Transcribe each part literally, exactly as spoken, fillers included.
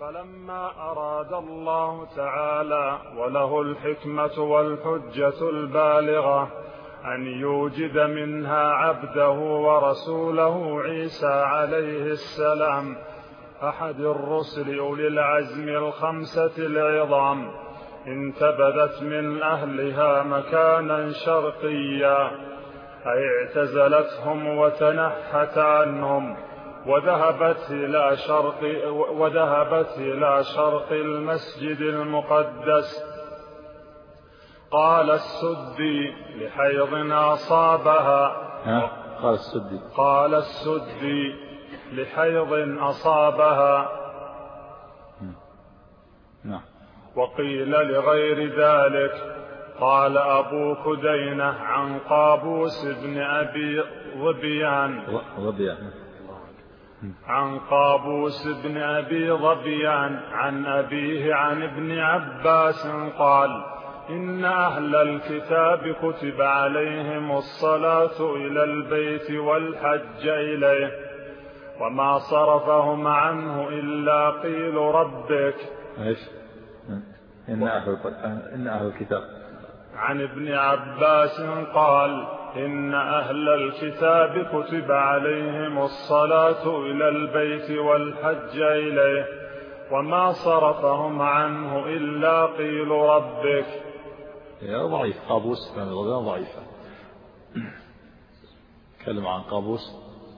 فلما أراد الله تعالى وله الحكمة والحجة البالغة أن يوجد منها عبده ورسوله عيسى عليه السلام أحد الرسل أولي العزم الخمسة العظام، انتبذت من أهلها مكانا شرقيا، أي اعتزلتهم وتنحت عنهم وذهبت إلى شرق وذهبت إلى شرق المسجد المقدس. قال السدي لحيض أصابها قال السدي قال السدي لحيض أصابها نعم. وقيل لغير ذلك. قال أبو كدينة عن قابوس بن أبي ظبيان عن قابوس بن أبي ظبيان عن أبيه عن ابن عباس قال: إن أهل الكتاب كتب عليهم الصلاة إلى البيت والحج إليه، وما صرفهم عنه إلا قيل ربك. إيش؟ إن أهل إن أهل الكتاب. عن ابن عباس قال: إن أهل الكتاب كتب عليهم الصلاة إلى البيت والحج إليه، وما صرفهم عنه إلا قيل ربك. يا ضعيف قابوس بن ظبيان ضعيفة. تكلم عن قابوس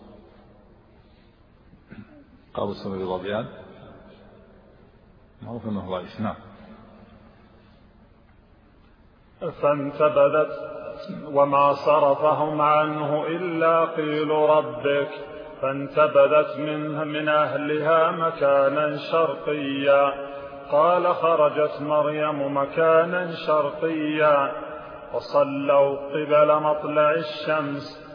قابوس بن ظبيان معروف أنه ضعيف. نعم. فانتبذت وما صرفهم عنه إلا قيل ربك، فانتبذت منه من أهلها مكانا شرقيا. قال: خرجت مريم مكانا شرقيا وصلوا قبل مطلع الشمس.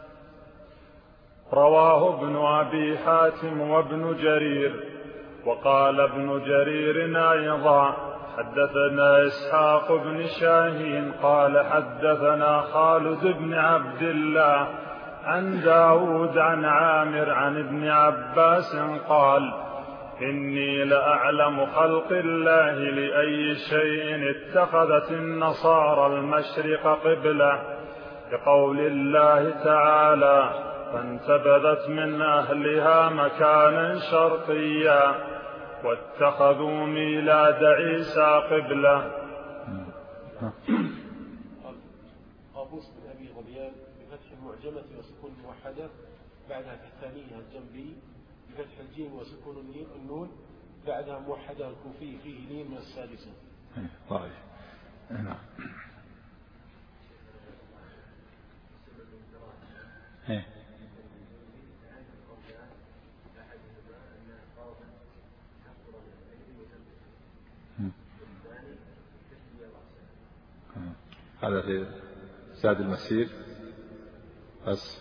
رواه ابن أبي حاتم وابن جرير. وقال ابن جرير أيضا: حدثنا إسحاق بن شاهين قال حدثنا خالد بن عبد الله عن داود عن عامر عن ابن عباس قال: إني لأعلم خلق الله لأي شيء اتخذت النصارى المشرق قبلة، بقول الله تعالى: فانتبذت من أهلها مكانا شرقيا واتخذوا ميلاد عيسى قبلة. قابوس بن أبي ظبيان بفتح المعجمة وسكون الموحدة بعدها في الثانية الجنبي بفتح الجيم وسكون النون بعدها موحدة الكوفي فيه لين من السادسة. طيب. نعم. هذا في زاد المسير بس.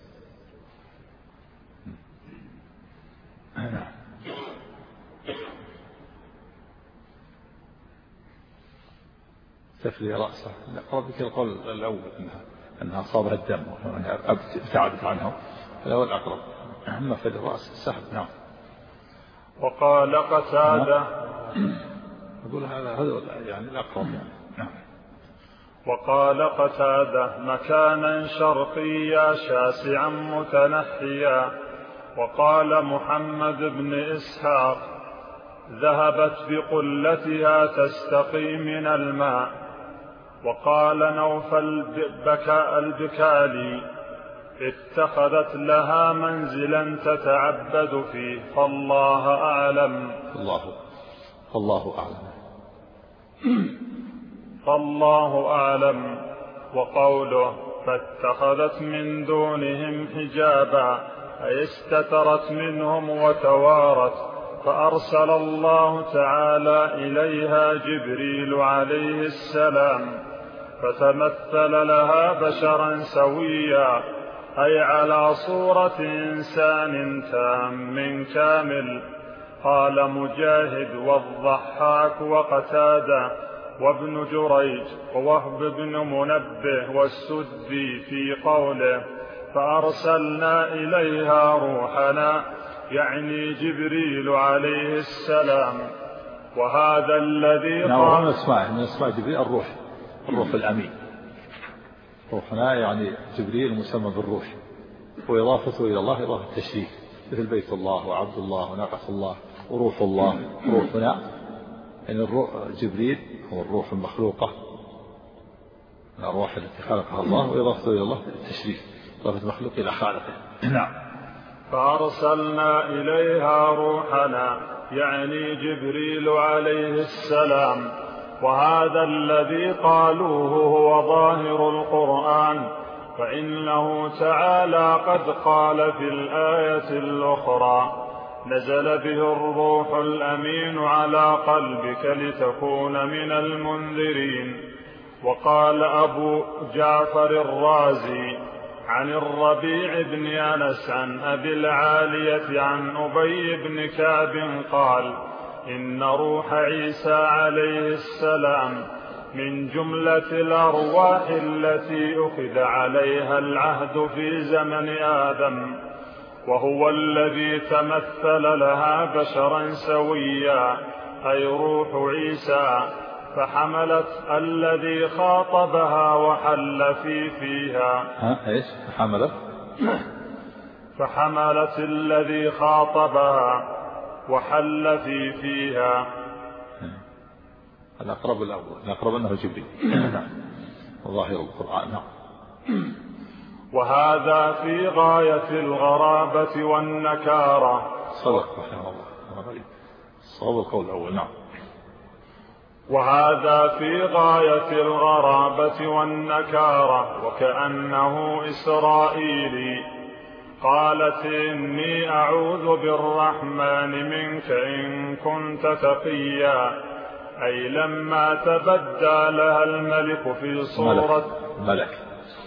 تفلي رأسه. ربك القول الأول أنها أنها أصابها الدم ابتعدت عنه، هذا هو الأقرب. أما في الرأس سهل. نعم. وقال قتادة أقول هذا هذا يعني الأقرب يعني. نعم. وقال قتادة: مكانا شرقيا شاسعا متنحيا. وقال محمد بن إسحاق: ذهبت بقلتها تستقي من الماء. وقال نوفل بكاء البكالي: اتخذت لها منزلا تتعبد فيه، فالله أعلم. الله فالله أعلم فالله أعلم. وقوله: فاتخذت من دونهم حجابا، أي استترت منهم وتوارت، فأرسل الله تعالى إليها جبريل عليه السلام فتمثل لها بشرا سويا، أي على صورة إنسان تام كامل. قال مجاهد والضحاك وقتادة وابن جريج ووهب بن منبه والسدي في قوله: فأرسلنا إليها روحنا، يعني جبريل عليه السلام. وهذا الذي قال من اسماء من اسماء جبريل الروح، الروح الأمين. روحنا يعني جبريل مسمى بالروح، وإضافته إلى الله إضافة تشريف، مثل بيت الله وعبد الله وناقة الله وروح الله. روحنا يعني الروح جبريل هو الروح المخلوقة من الأرواح التي خلقها الله، وإضافته إلى الله التشريف، إضافة مخلوق إلى خالقه. نعم. فأرسلنا إليها روحنا يعني جبريل عليه السلام. وهذا الذي قالوه هو ظاهر القرآن، فإنه تعالى قد قال في الآية الأخرى: نزل به الروح الأمين على قلبك لتكون من المنذرين. وقال أبو جعفر الرازي عن الربيع بن أنس عن أبي العالية عن أبي بن كعب قال: إن روح عيسى عليه السلام من جملة الأرواح التي أخذ عليها العهد في زمن آدم، وهو الذي تمثل لها بشرا سويا، أي روح عيسى، فحملت الذي خاطبها وحل في فيها. ها ايش حملت؟ فحملت الذي خاطبها وحل في فيها. الأقرب الأول، الأقرب أنه جبريل. ظاهر القرآن. وهذا في غاية الغرابة والنكارة. صدق رحمه الله. صواب القول الأول. نعم. وهذا في غاية الغرابة والنكارة، وكأنه إسرائيلي. قالت: إني أعوذ بالرحمن منك إن كنت تقيا، أي لما تبدى لها الملك في صورة ملك.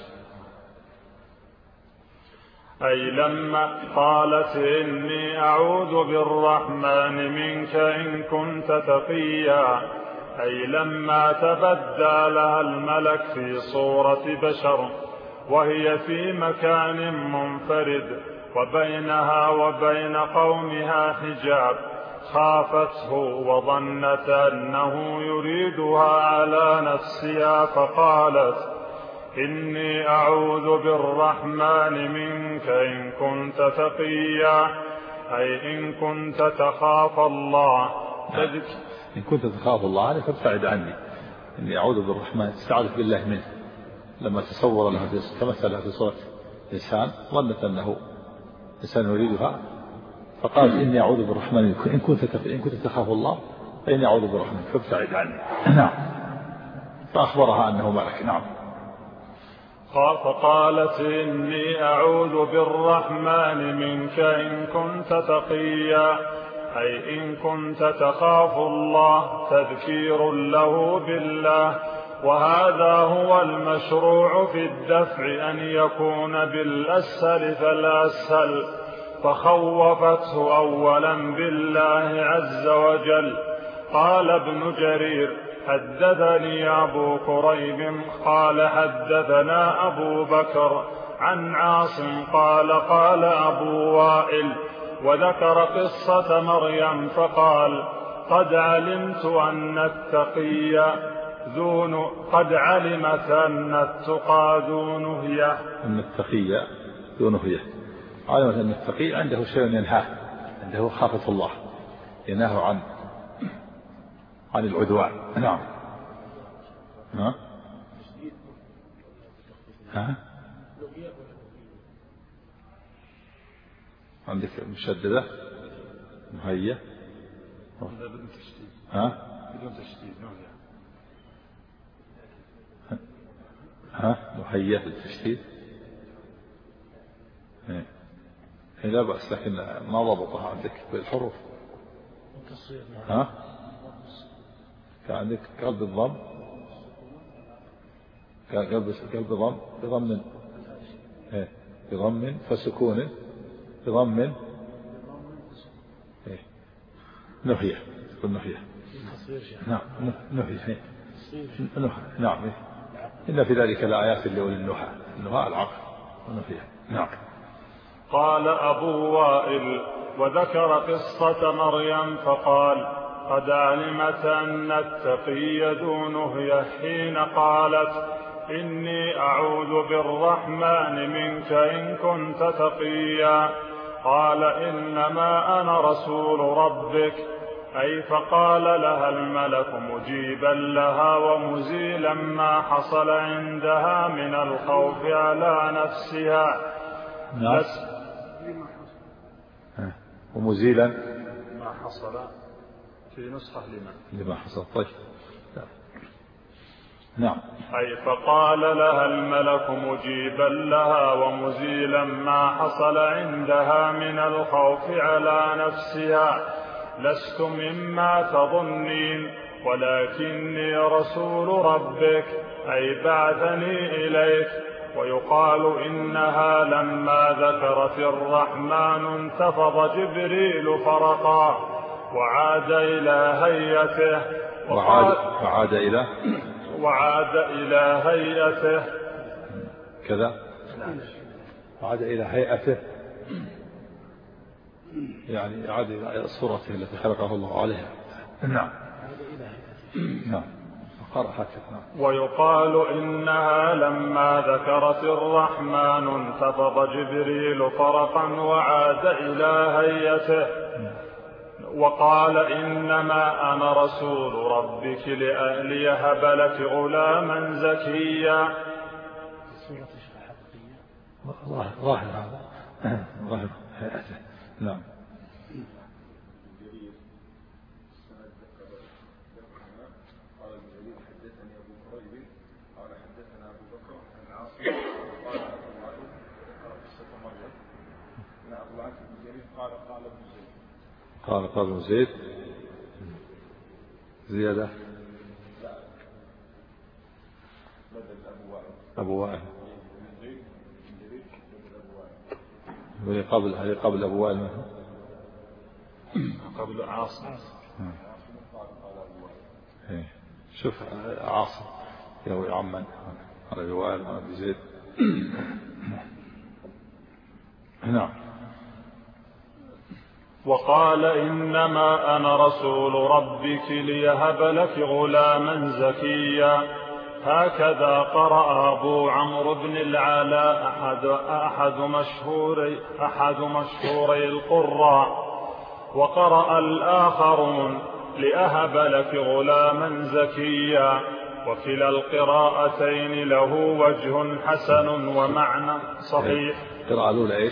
أي لما قالت: إني أعوذ بالرحمن منك إن كنت تقيا، أي لما تبدى لها الملك في صورة بشر، وهي في مكان منفرد وبينها وبين قومها حجاب، خافته وظنت أنه يريدها على نفسها، فقالت: إني أعوذ بالرحمن منك إن كنت تقيا، أي إن كنت تخاف الله. إن كنت تخاف الله فابتعد عني. إني أعوذ بالرحمن، استعاذ بالله منه. لما تصور لها تمثلها في صورة إنسان ظنت أنه إنسان يريدها، فقالت: إني أعوذ بالرحمن منك إن كنت إن كنت تخاف الله فإني أعوذ بالرحمن فابتعد عني. نعم. فأخبرها أنه ملك. نعم. فقالت: إني أعوذ بالرحمن منك إن كنت تقيا، أي إن كنت تخاف الله، تذكير له بالله. وهذا هو المشروع في الدفع، أن يكون بالأسهل فالأسهل، فخوفته أولا بالله عز وجل. قال ابن جرير: حدثني أبو كريب قال حدثنا أبو بكر عن عاصم قال قال أبو وائل، وذكر قصة مريم فقال: قد علمت أن التقي ذو قد علمت أن التقى ذو نهية. أن التقي ذو نهية. علمت أن التقي عنده شيء ينهاه، عنده خافة الله، ينهى عن عن العدوان. نعم. ها ها عندك مشددة مهية بدون تشديد. ها بدون تشديد. ها مهية بالتشديد. هي لا بأس، لكن ما ضبطها عندك بالحروف. ها كان عندك قلب الضم، كان قلب قلب ضم بضم ايه بضم فسكون بضم ايه نهية بالنهية. نعم نهية. نعم إيه. إن في ذلك لآيات لأولي النهى. النهى العقل والنهية. نعم. قال أبو وائل: وذكر قصة مريم فقال: قد علمت أن التقي دونه حين قالت: إني أعوذ بالرحمن منك إن كنت تقيا. قال: إنما أنا رسول ربك، أي فقال لها الملك مجيبا لها ومزيلا ما حصل عندها من الخوف على نفسها. نعم. ومزيلا ما حصل في نسخة لمن لما حصل. طيب. نعم. أي فقال لها الملك مجيبا لها ومزيلا ما حصل عندها من الخوف على نفسها: لست مما تظنين ولكني رسول ربك، أي بعثني إليك. ويقال إنها لما ذكرت الرحمن انتفض جبريل فرقا وعاد إلى هيئته وعاد, وعاد إلى وعاد إلى هيئته كذا وعاد إلى هيئته، يعني عاد إلى صورته التي خلقه الله عليها. نعم. نعم. ويقال إنها لما ذكرت الرحمن انتفض جبريل فرقا وعاد إلى هيئته. وقال: إنما أنا رسول ربك ليهب لك غلاما زكيا. ظاهر هذا ظاهر هيئته. نعم. قال قال ابن زيد زيادة أبو وائل قبل هذه قبل أبو وائل قبل عاصم. شوف عاصم يروي عمن على أبي وائل عن أبي زيد. نعم. وقال: إنما أنا رسول ربك ليهب لك غلاما زكيا. هكذا قرأ أبو عمرو بن العلاء أحد, أحد, مشهوري أحد مشهوري القراء، وقرأ الآخرون: لأهب لك غلاما زكيا. وكلا القراءتين له وجه حسن ومعنى صحيح. قراءة الأولى إيش؟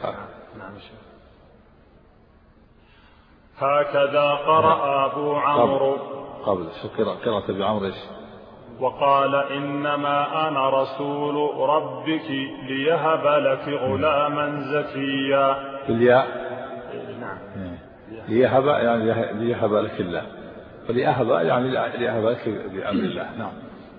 هكذا قرأ أبو عمرو قبل شو قراءة أبي عمرو إيش؟ وقال: إنما أنا رسول ربك ليهب لك غلاما زكيا. الياء. نعم. ليهب يعني ليهب لك الله، وليهب يعني ليهب لك بأمر الله. نعم.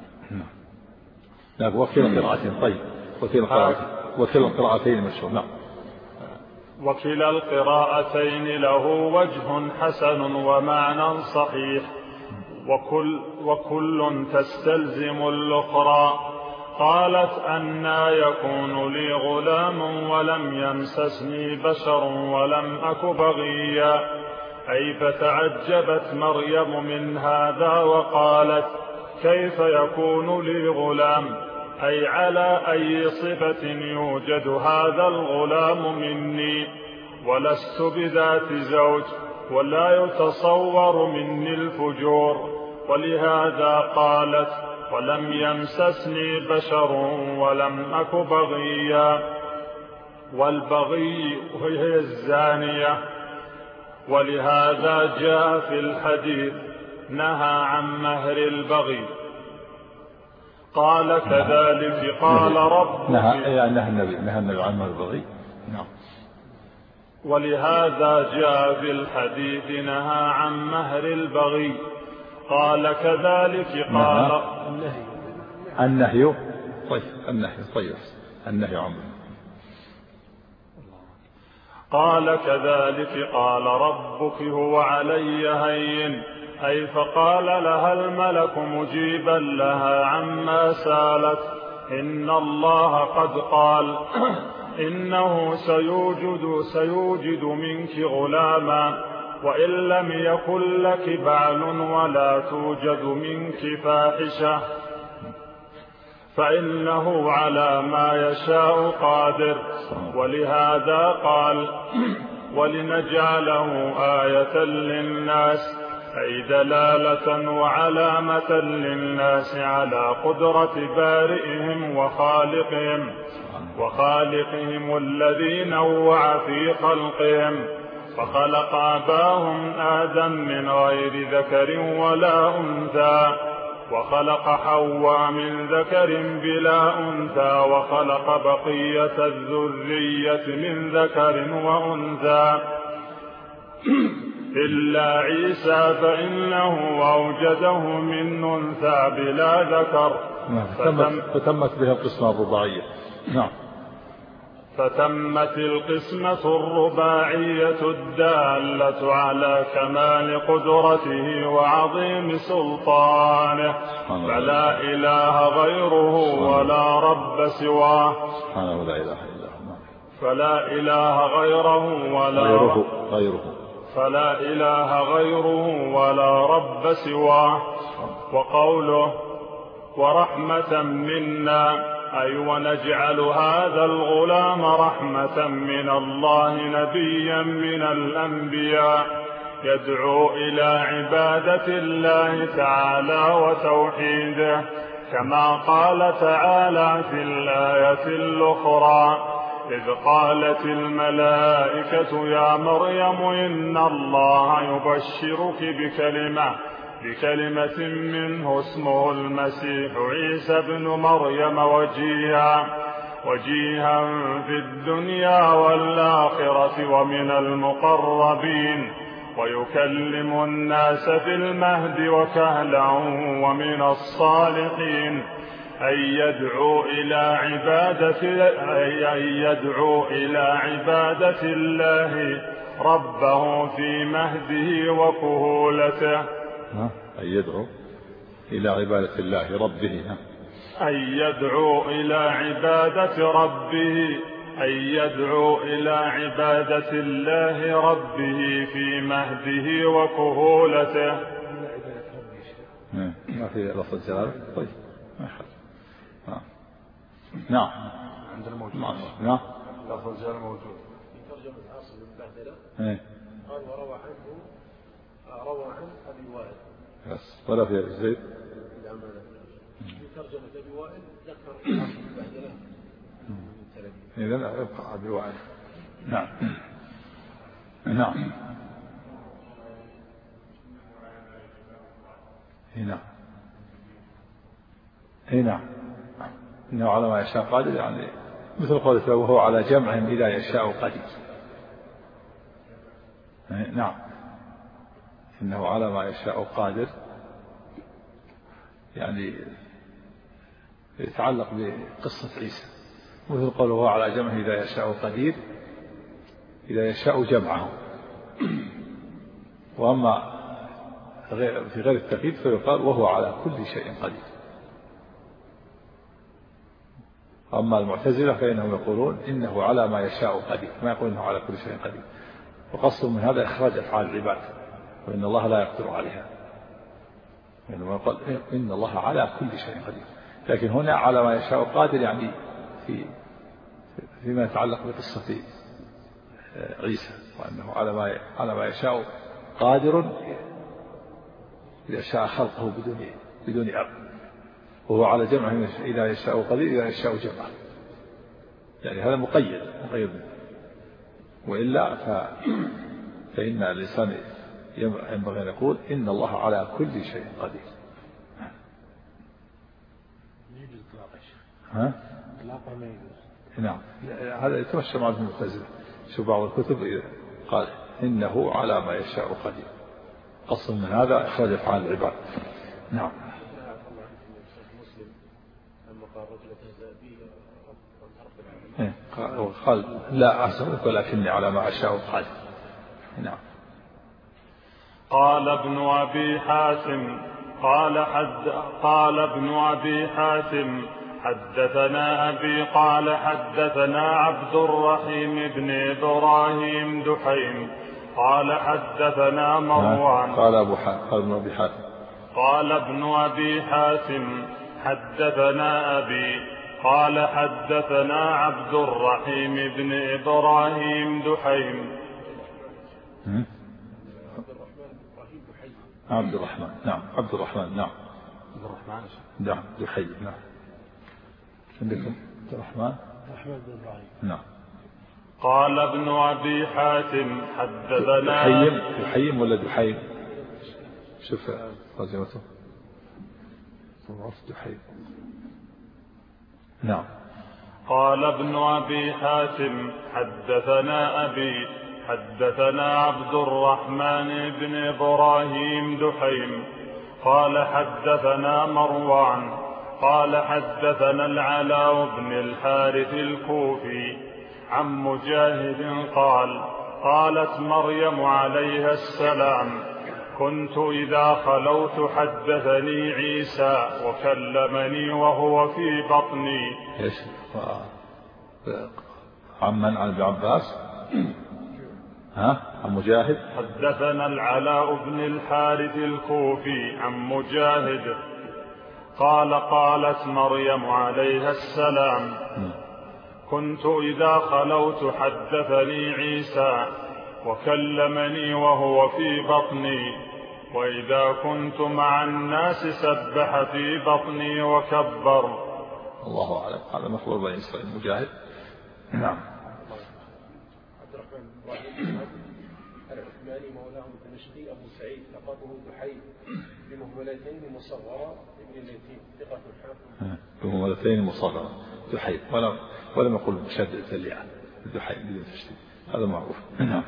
نعم. وكلا قراءتين. طيب. وكلا قراءتين وكلا قراءتين مشهور. نعم. وكلا القراءتين له وجه حسن ومعنى صحيح، وكل, وكل تستلزم الأخرى. قالت: أنى يكون لي غلام ولم يمسسني بشر ولم أك بغيا. أي فتعجبت مريم من هذا وقالت: كيف يكون لي غلام؟ أي على أي صفة يوجد هذا الغلام مني؟ ولست بذات زوج ولا يتصور مني الفجور. ولهذا قالت: ولم يمسسني بشر ولم أك بغيا. والبغي هي الزانية. ولهذا جاء في الحديث: نهى عن مهر البغي. قال: كذلك قال ربك. نهى يعني نهى النبي نهى النبي عن مهر البغي. نعم. ولهذا جاء في الحديث: نهى عن مهر البغي. قال: كذلك قال النهي. طيب. النهي. طيب. النهي عن قال: كذلك قال ربك هو علي هين. أي فقال لها الملك مجيبا لها عما سالت: إن الله قد قال: إنه سيوجد, سيوجد منك غلاما وإن لم يكن لك بعل ولا توجد منك فاحشة فإنه على ما يشاء قادر. ولهذا قال ولنجعله آية للناس أي دلالة وعلامة للناس على قدرة بارئهم وخالقهم وخالقهم الذي نوع في خلقهم فخلق أباهم آدم من غير ذكر ولا أنثى وخلق حواء من ذكر بلا أنثى وخلق بقية الذرية من ذكر وأنثى إلا عيسى فإنه أوجده من أنثى بلا ذكر فتمت, فتمت بها القسمة الرباعية. نعم. فتمت القسمة الرباعية الدالة على كمال قدرته وعظيم سلطانه فلا إله غيره ولا رب سواه سبحانه لا إله إلا هو فلا إله غيره ولا غيره غيره فلا إله غيره ولا رب سواه. وقوله ورحمة منا أي ونجعل هذا الغلام رحمة من الله نبيا من الأنبياء يدعو إلى عبادة الله تعالى وتوحيده كما قال تعالى في الآية الأخرى إذ قالت الملائكة يا مريم إن الله يبشرك بكلمة بكلمة منه اسمه المسيح عيسى ابن مريم وجيها وجيها في الدنيا والآخرة ومن المقربين ويكلم الناس في المهد وكهلا ومن الصالحين أن يدعو إلى عبادة أن يدعو إلى عبادة الله ربه في مهده وكهولته أن يدعو إلى عبادة الله ربه أن يدعو إلى عبادة ربه أن يدعو إلى عبادة الله ربه في مهده وكهولته. ما في لفظ الجلالة. طيب نعم عندنا موجود. نعم لفظ الجلالة موجود في ترجمة عاصم البهدلة قال وروى عنه روى عن أبي وائل بس ولا في زيد في ترجمة أبي وائل ذكر عاصم البهدلة إذن يبقى أبي وائل. نعم نعم هنا هنا إنه على ما يشاء قادر يعني مثل قوله وهو على جمعهم إذا يشاء قدير. نعم إنه على ما يشاء قادر يعني يتعلق بقصة عيسى مثل قوله وهو على جمعه إذا يشاء قدير إذا يشاء جمعه. وأما في غير التقييد فيقال وهو على كل شيء قدير. أما المعتزلة فإنهم يقولون إنه على ما يشاء قدير ما يقول إنه على كل شيء قدير وقصد من هذا إخراج أفعال العباد وإن الله لا يقدر عليها يعني يقول إن الله على كل شيء قدير لكن هنا على ما يشاء قادر يعني في فيما يتعلق بقصة عيسى وأنه على ما على ما يشاء قادر إذا شاء خلقه بدون بدون أب وهو على جمعه إذا يشاء قدير إذا يشاء جمعه يعني هذا مقيد مقيد وإلا ف... فإن الإنسان ينبغي أن يقول إن الله على كل شيء قدير. ها؟ نعم هذا يتمشى مع المعتزلة. شوف بعض الكتب قال إنه على ما يشاء قدير قصد من هذا إخراج أفعال العباد. نعم قال لا أحسن ولكني على ما أشاء قادر. نعم. قال ابن أبي حاتم قال حد قال ابن أبي حاتم حدثنا أبي قال حدثنا عبد الرحيم بن إبراهيم دحيم قال حدثنا مروان قال أبو حاتم قال ابن أبي حاتم قال ابن أبي حاتم حدثنا أبي قال حدثنا عبد الرحيم بن إبراهيم دحيم عبد الرحمن نعم عبد الرحمن نعم عبد الرحمن نعم دحيم نعم عندكم عبد الرحمن الرحمن بن إبراهيم نعم. قال ابن أبي حاتم حدثنا دحيم دحيم ولا دحيم شوف ترجمته دحيم نعم. قال ابن أبي حاتم حدثنا أبي حدثنا عبد الرحمن بن إبراهيم دحيم قال حدثنا مروان قال حدثنا العلاء بن الحارث الكوفي عن مجاهد قال قالت مريم عليها السلام كنت إذا خلوت حدثني عيسى وكلمني وهو في بطني. ايش عمن عن ابن عباس ها عن مجاهد حدثنا العلاء بن الحارث الكوفي عن مجاهد قال قالت مريم عليها السلام كنت إذا خلوت حدثني عيسى وكلمني وهو في بطني وإذا كنت مع الناس سبح في بطني وكبر. الله أعلم. هذا مخبر بني إسرائيل مجاهد. نعم. عبد الرحمن بن إبراهيم العثماني مولاه الدمشقي أبو سعيد لقبه دحيم بمهملتين مصغرة ابن اليتيم ثقة الحافظ بمهملتين مصغرة دحيم ولم ولم يقل بشدة الياء دحيم بدون تشديد هذا معروف. نعم.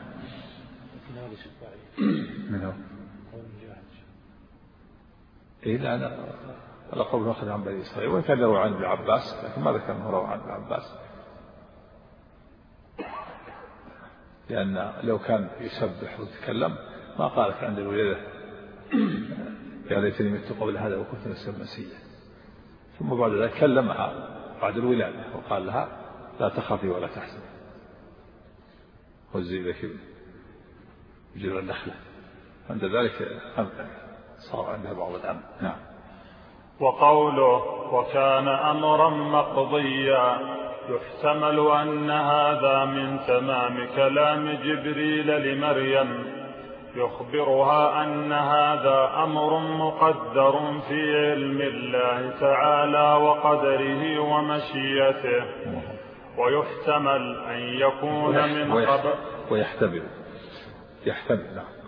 منه إيه لا أنا الأقرب نأخذ عن بني إسرائيل وإن كان روى عن ابن عباس لكن ما ذكر أنه روى عن ابن عباس لأن لو كان يسبح ويتكلم ما قالت عند الولادة يا ليتني مت قبل هذا وكنت نسيا منسيا ثم بعد ذلك كلمها بعد الولادة وقال لها لا تخافي ولا تحزني وزي لك بجرى النخلة عند ذلك صار عندها بعض الأمر. نعم. وقوله وكان أمرا مقضيا يحتمل أن هذا من تمام كلام جبريل لمريم يخبرها أن هذا أمر مقدر في علم الله تعالى وقدره ومشيئته ويحتمل أن يكون من خبر ويحتمل يحتمل نعم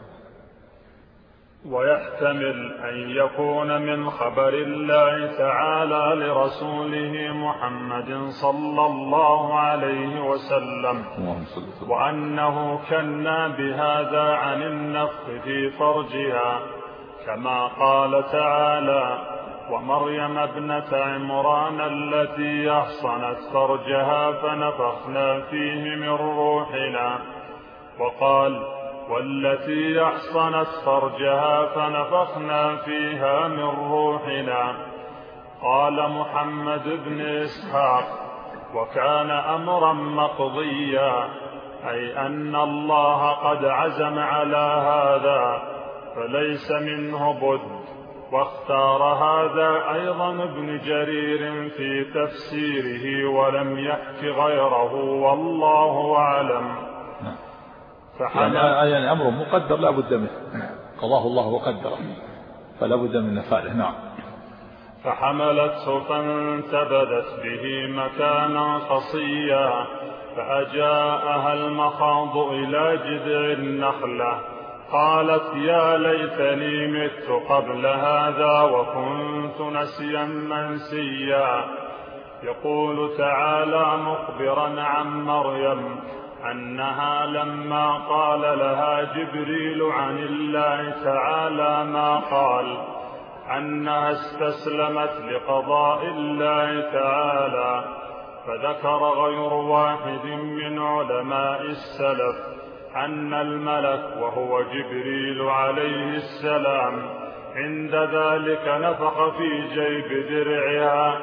ويحتمل أن يكون من خبر الله تعالى لرسوله محمد صلى الله عليه وسلم وأنه كنا بهذا عن النفخ في فرجها كما قال تعالى ومريم ابنة عمران التي أحصنت فرجها فنفخنا فيه من روحنا وقال والتي أحصنت فرجها فنفخنا فيها من روحنا. قال محمد بن إسحاق وكان أمرا مقضيا أي أن الله قد عزم على هذا فليس منه بد. واختار هذا أيضا ابن جرير في تفسيره ولم يحك غيره والله أعلم. يعني, يعني أمر مقدر لا بد منه قضاه الله وقدره فلا بد من نفاذه. نعم. فحملته فانتبذت به مكانا قصيا فأجاءها المخاض إلى جذع النخلة قالت يا ليتني مت قبل هذا وكنت نسيا منسيا. يقول تعالى مخبرا عن مريم أنها لما قال لها جبريل عن الله تعالى ما قال أنها استسلمت لقضاء الله تعالى. فذكر غير واحد من علماء السلف أن الملك وهو جبريل عليه السلام عند ذلك نفخ في جيب درعها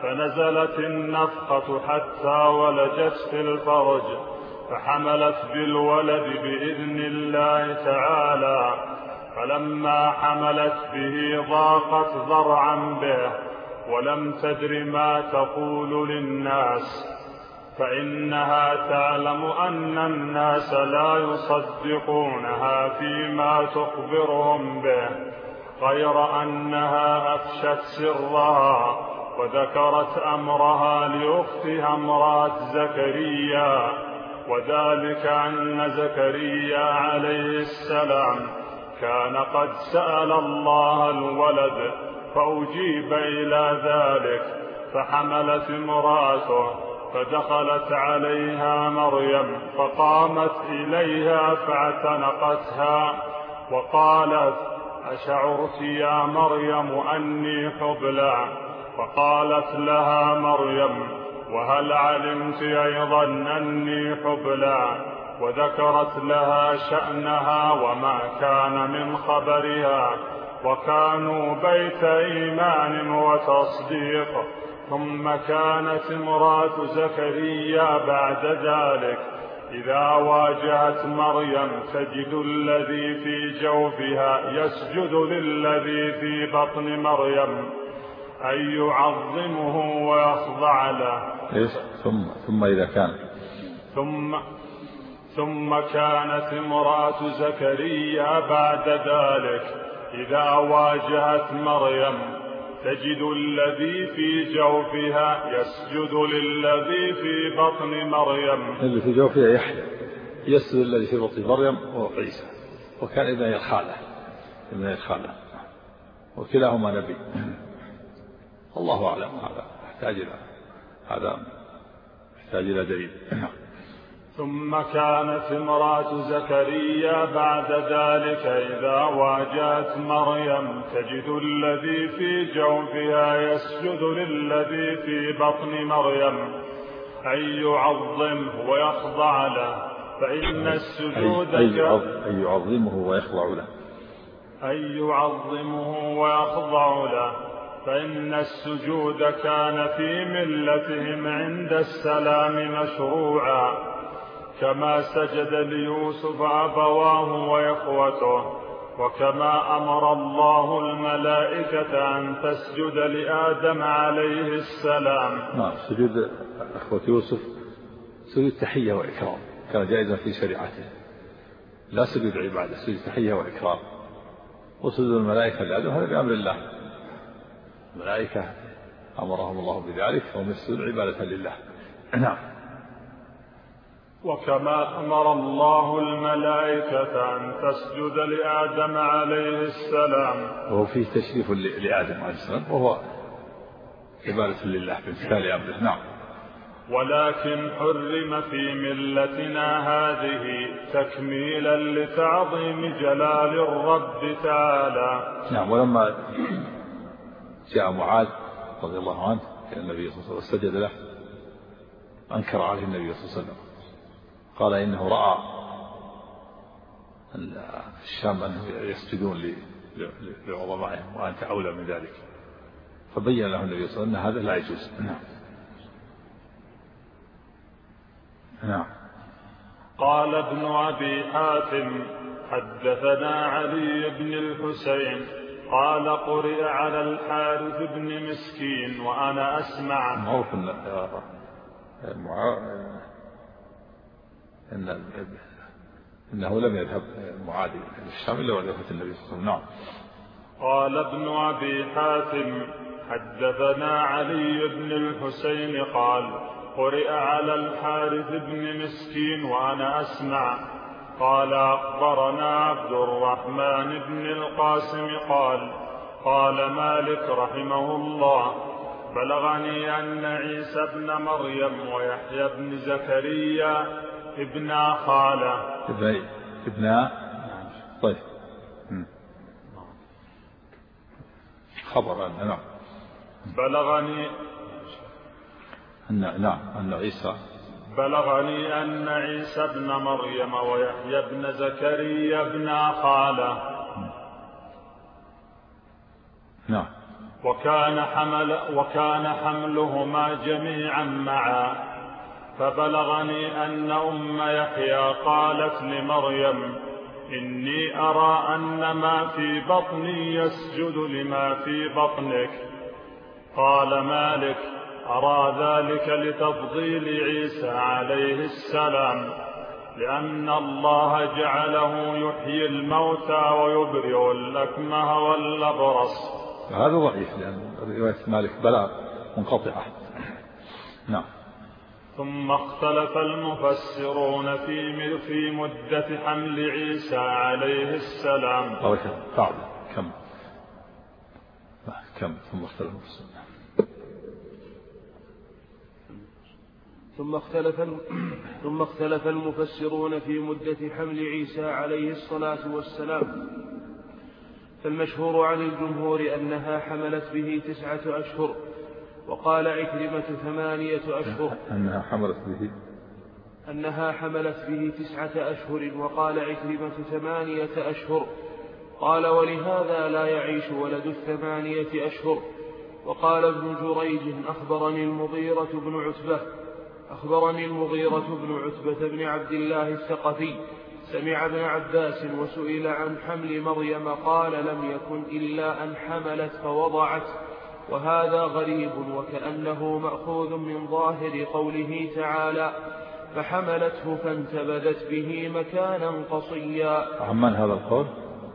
فنزلت النفخة حتى ولجت في الفرج، فحملت بالولد بإذن الله تعالى. فلما حملت به ضاقت ذرعا به، ولم تدر ما تقول للناس، فإنها تعلم أن الناس لا يصدقونها فيما تخبرهم به، غير أنها أفشت سرها وذكرت أمرها لأختها امرأة زكريا، وذلك أن زكريا عليه السلام كان قد سأل الله الولد فأجيب إلى ذلك، فحملت امرأته فدخلت عليها مريم فقامت إليها فاعتنقتها وقالت: أشعرت يا مريم أني حبلى؟ فقالت لها مريم: وهل علمت أيضا أني حبلى؟ وذكرت لها شأنها وما كان من خبرها، وكانوا بيت إيمان وتصديق. ثم كانت امرأة زكريا بعد ذلك إذا واجهت مريم تجد الذي في جوفها يسجد للذي في بطن مريم أن يعظمه ويخضع له. ثم ثم إذا كان ثم ثم كانت امرأة زكريا بعد ذلك إذا واجهت مريم تجد الذي في جوفها يسجد للذي في بطن مريم. الذي في جوفها يحيى يسجد الذي في بطن مريم وعيسى، وكان ابن الخالة ابن الخالة وكلاهما نبي. الله أعلم. هذا يحتاج إلى هذا يحتاج إلى دليل. ثم كانت امرأة زكريا بعد ذلك إذا واجهت مريم تجد الذي في جوفها يسجد للذي في بطن مريم أن يعظمه ويخضع له، فإن السجود أن يعظمه ويخضع له أن يعظمه ويخضع له فإن السجود كان في ملتهم عند السلام مشروعا، كما سجد ليوسف أبواه وإخوته، وكما أمر الله الملائكة أن تسجد لآدم عليه السلام. نعم، سجود أخوة يوسف سجود تحية وإكرام كان جائزا في شريعته، لا سجود عبادة، سجود تحية وإكرام. وسجود الملائكة لآدم هذا بأمر الله، الملائكة أمرهم الله بذلك وهم يسجدون عبادة لله. نعم. وكما أمر الله الملائكة أن تسجد لآدم عليه السلام، وهو فيه تشريف لآدم عليه السلام وهو عبادة لله بامتثال أمره. نعم. ولكن حرم في ملتنا هذه تكميلا لتعظيم جلال الرب تعالى. نعم. ولما جاء معاذ رضي الله عنه إلى النبي صلى الله عليه وسلم وسجد له أنكر عليه النبي صلى الله عليه وسلم، قال إنه رأى في الشام أنه يسجدون لعظمائهم وأنت أولى من ذلك، فبين له النبي صلى الله عليه وسلم أن هذا لا يجوز. نعم. نعم. قال ابن أبي حاتم: حدثنا علي بن الحسين قال قرئ على الحارث بن مسكين وأنا أسمع. معروف إن إنه لم يذهب معاذ إلى الشام إلا بعد وفاة النبي صلى الله عليه وسلم. نعم. قال ابن أبي حاتم: حدثنا علي بن الحسين قال قرئ على الحارث بن مسكين وأنا أسمع. قال أخبرنا عبد الرحمن بن القاسم قال قال مالك رحمه الله: بلغني أن عيسى بن مريم ويحيى بن زكريا ابن خالة ابن ابن طيب خبر أن نعم بلغني أن نعم أن عيسى بلغني أن عيسى بن مريم ويحيى بن زكريا ابن خالة. نعم. وكان, حمل وكان حملهما جميعا معا. فبلغني أن أم يحيى قالت لمريم: إني أرى أن ما في بطني يسجد لما في بطنك. قال مالك: أرى ذلك لتفضيل عيسى عليه السلام، لأن الله جعله يحيي الموتى ويبرئ الأكمه والأبرص. هذا ضعيف لأن رواية مالك بلاغ منقطعة. نعم. ثم اختلف المفسرون في في مدة حمل عيسى عليه السلام. تعال كم كم ثم اختلف المفسرون. ثم اختلف ثم اختلف المفسرون في مدة حمل عيسى عليه الصلاة والسلام، فالمشهور عن الجمهور أنها حملت به تسعة أشهر، وقال عكرمة ثمانية أشهر. أنها حملت به أنها حملت به تسعة أشهر، وقال عكرمة ثمانية أشهر. قال: ولهذا لا يعيش ولد الثمانية أشهر. وقال ابن جريج: أخبرني المغيرة بن عتبة أخبرني المغيرة بن عتبة بن عبد الله الثقفي سمع ابن عباس وسئل عن حمل مريم قال: لم يكن إلا أن حملت فوضعت. وهذا غريب، وكأنه مأخوذ من ظاهر قوله تعالى: فحملته فانتبذت به مكانا قصيا. عمن هذا القول؟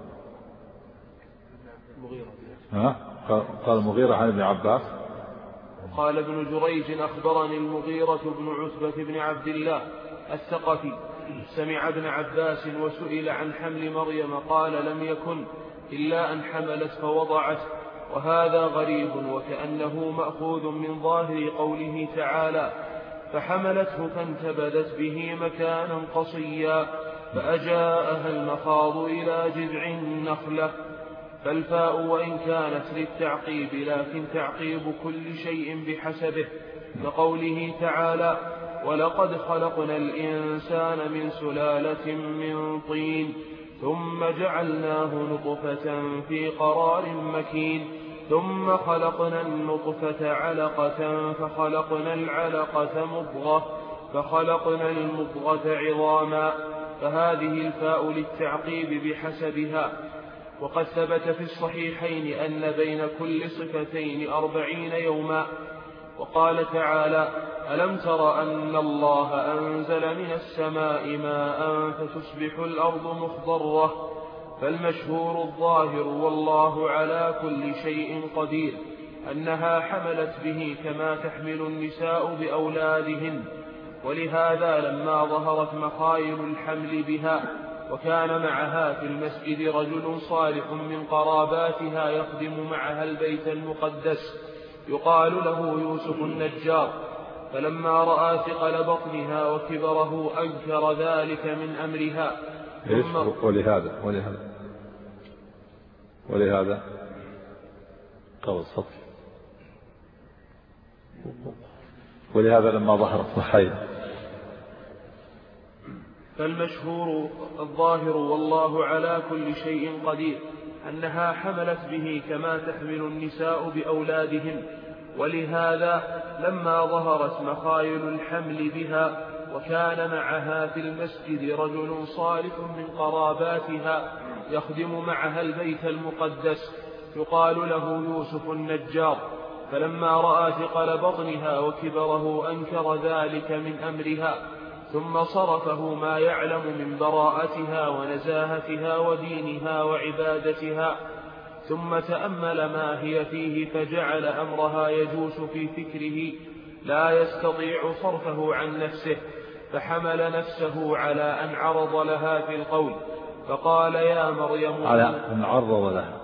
المغيرة. قال المغيرة عن ابن عباس. قال ابن جريج: أخبرني المغيرة بن عتبة بن عبد الله الثقفي سمع ابن عباس وسئل عن حمل مريم قال: لم يكن إلا أن حملت فوضعت. وهذا غريب، وكأنه مأخوذ من ظاهر قوله تعالى: فحملته فانتبذت به مكانا قصيا، فأجاءها المخاض إلى جذع النخلة. فالفاء وإن كانت للتعقيب لكن تعقيب كل شيء بحسبه، كقوله تعالى: ولقد خلقنا الإنسان من سلالة من طين ثم جعلناه نطفة في قرار مكين ثم خلقنا النطفة علقة فخلقنا العلقة مضغة فخلقنا المضغة عظاما. فهذه الفاء للتعقيب بحسبها. وقد ثبت في الصحيحين أن بين كل صفتين أربعين يوما. وقال تعالى: ألم تر أن الله أنزل من السماء ماء فتصبح الأرض مخضرة. فالمشهور الظاهر والله على كل شيء قدير أنها حملت به كما تحمل النساء بأولادهن. ولهذا لما ظهرت مخايل الحمل بها وكان معها في المسجد رجل صالح من قراباتها يخدم معها البيت المقدس يقال له يوسف النجار، فلما رأى ثقل بطنها وكبره أنكر ذلك من أمرها. ولهذا ولهذا ولهذا قول السطح ولهذا لما ظهرت مخايل. فالمشهور الظاهر والله على كل شيء قدير أنها حملت به كما تحمل النساء بأولادهن. ولهذا لما ظهرت مخايل الحمل بها وكان معها في المسجد رجل صالح من قراباتها يخدم معها البيت المقدس يقال له يوسف النجار، فلما رأى ثقل بطنها وكبره أنكر ذلك من أمرها، ثم صرفه ما يعلم من براءتها ونزاهتها ودينها وعبادتها، ثم تأمل ما هي فيه فجعل أمرها يجوس في فكره لا يستطيع صرفه عن نفسه، فحمل نفسه على أن عرض لها في القول فقال: يا مريم على أن عرض لها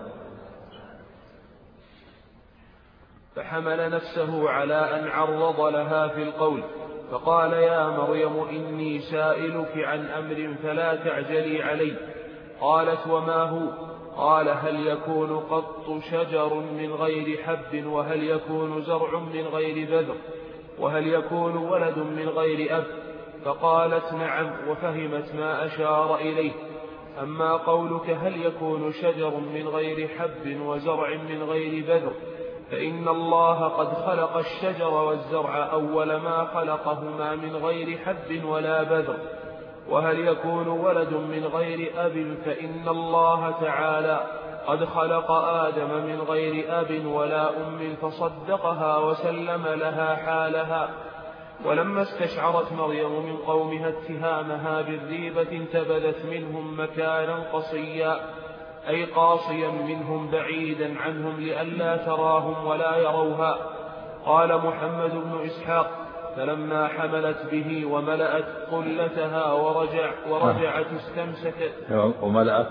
فحمل نفسه على أن عرض لها في القول فقال: يا مريم إني سائلك عن أمر فلا تعجلي علي. قالت: وما هو؟ قال: هل يكون قط شجر من غير حب، وهل يكون زرع من غير بذر، وهل يكون ولد من غير أب؟ فقالت: نعم، وفهمت ما أشار إليه. أما قولك هل يكون شجر من غير حب وزرع من غير بذر فإن الله قد خلق الشجر والزرع أول ما خلقهما من غير حب ولا بذر، وهل يكون ولد من غير أب؟ فإن الله تعالى قد خلق آدم من غير أب ولا أم فصدقها وسلم لها حالها. ولما استشعرت مريم من قومها اتهامها بالريبة انتبذت منهم مكانا قصيا، أي قاصيا منهم بعيدا عنهم لئلا تراهم ولا يروها. قال محمد بن إسحاق: فلما حملت به وملأت قلتها ورجع ورجعت استمسكت وملأت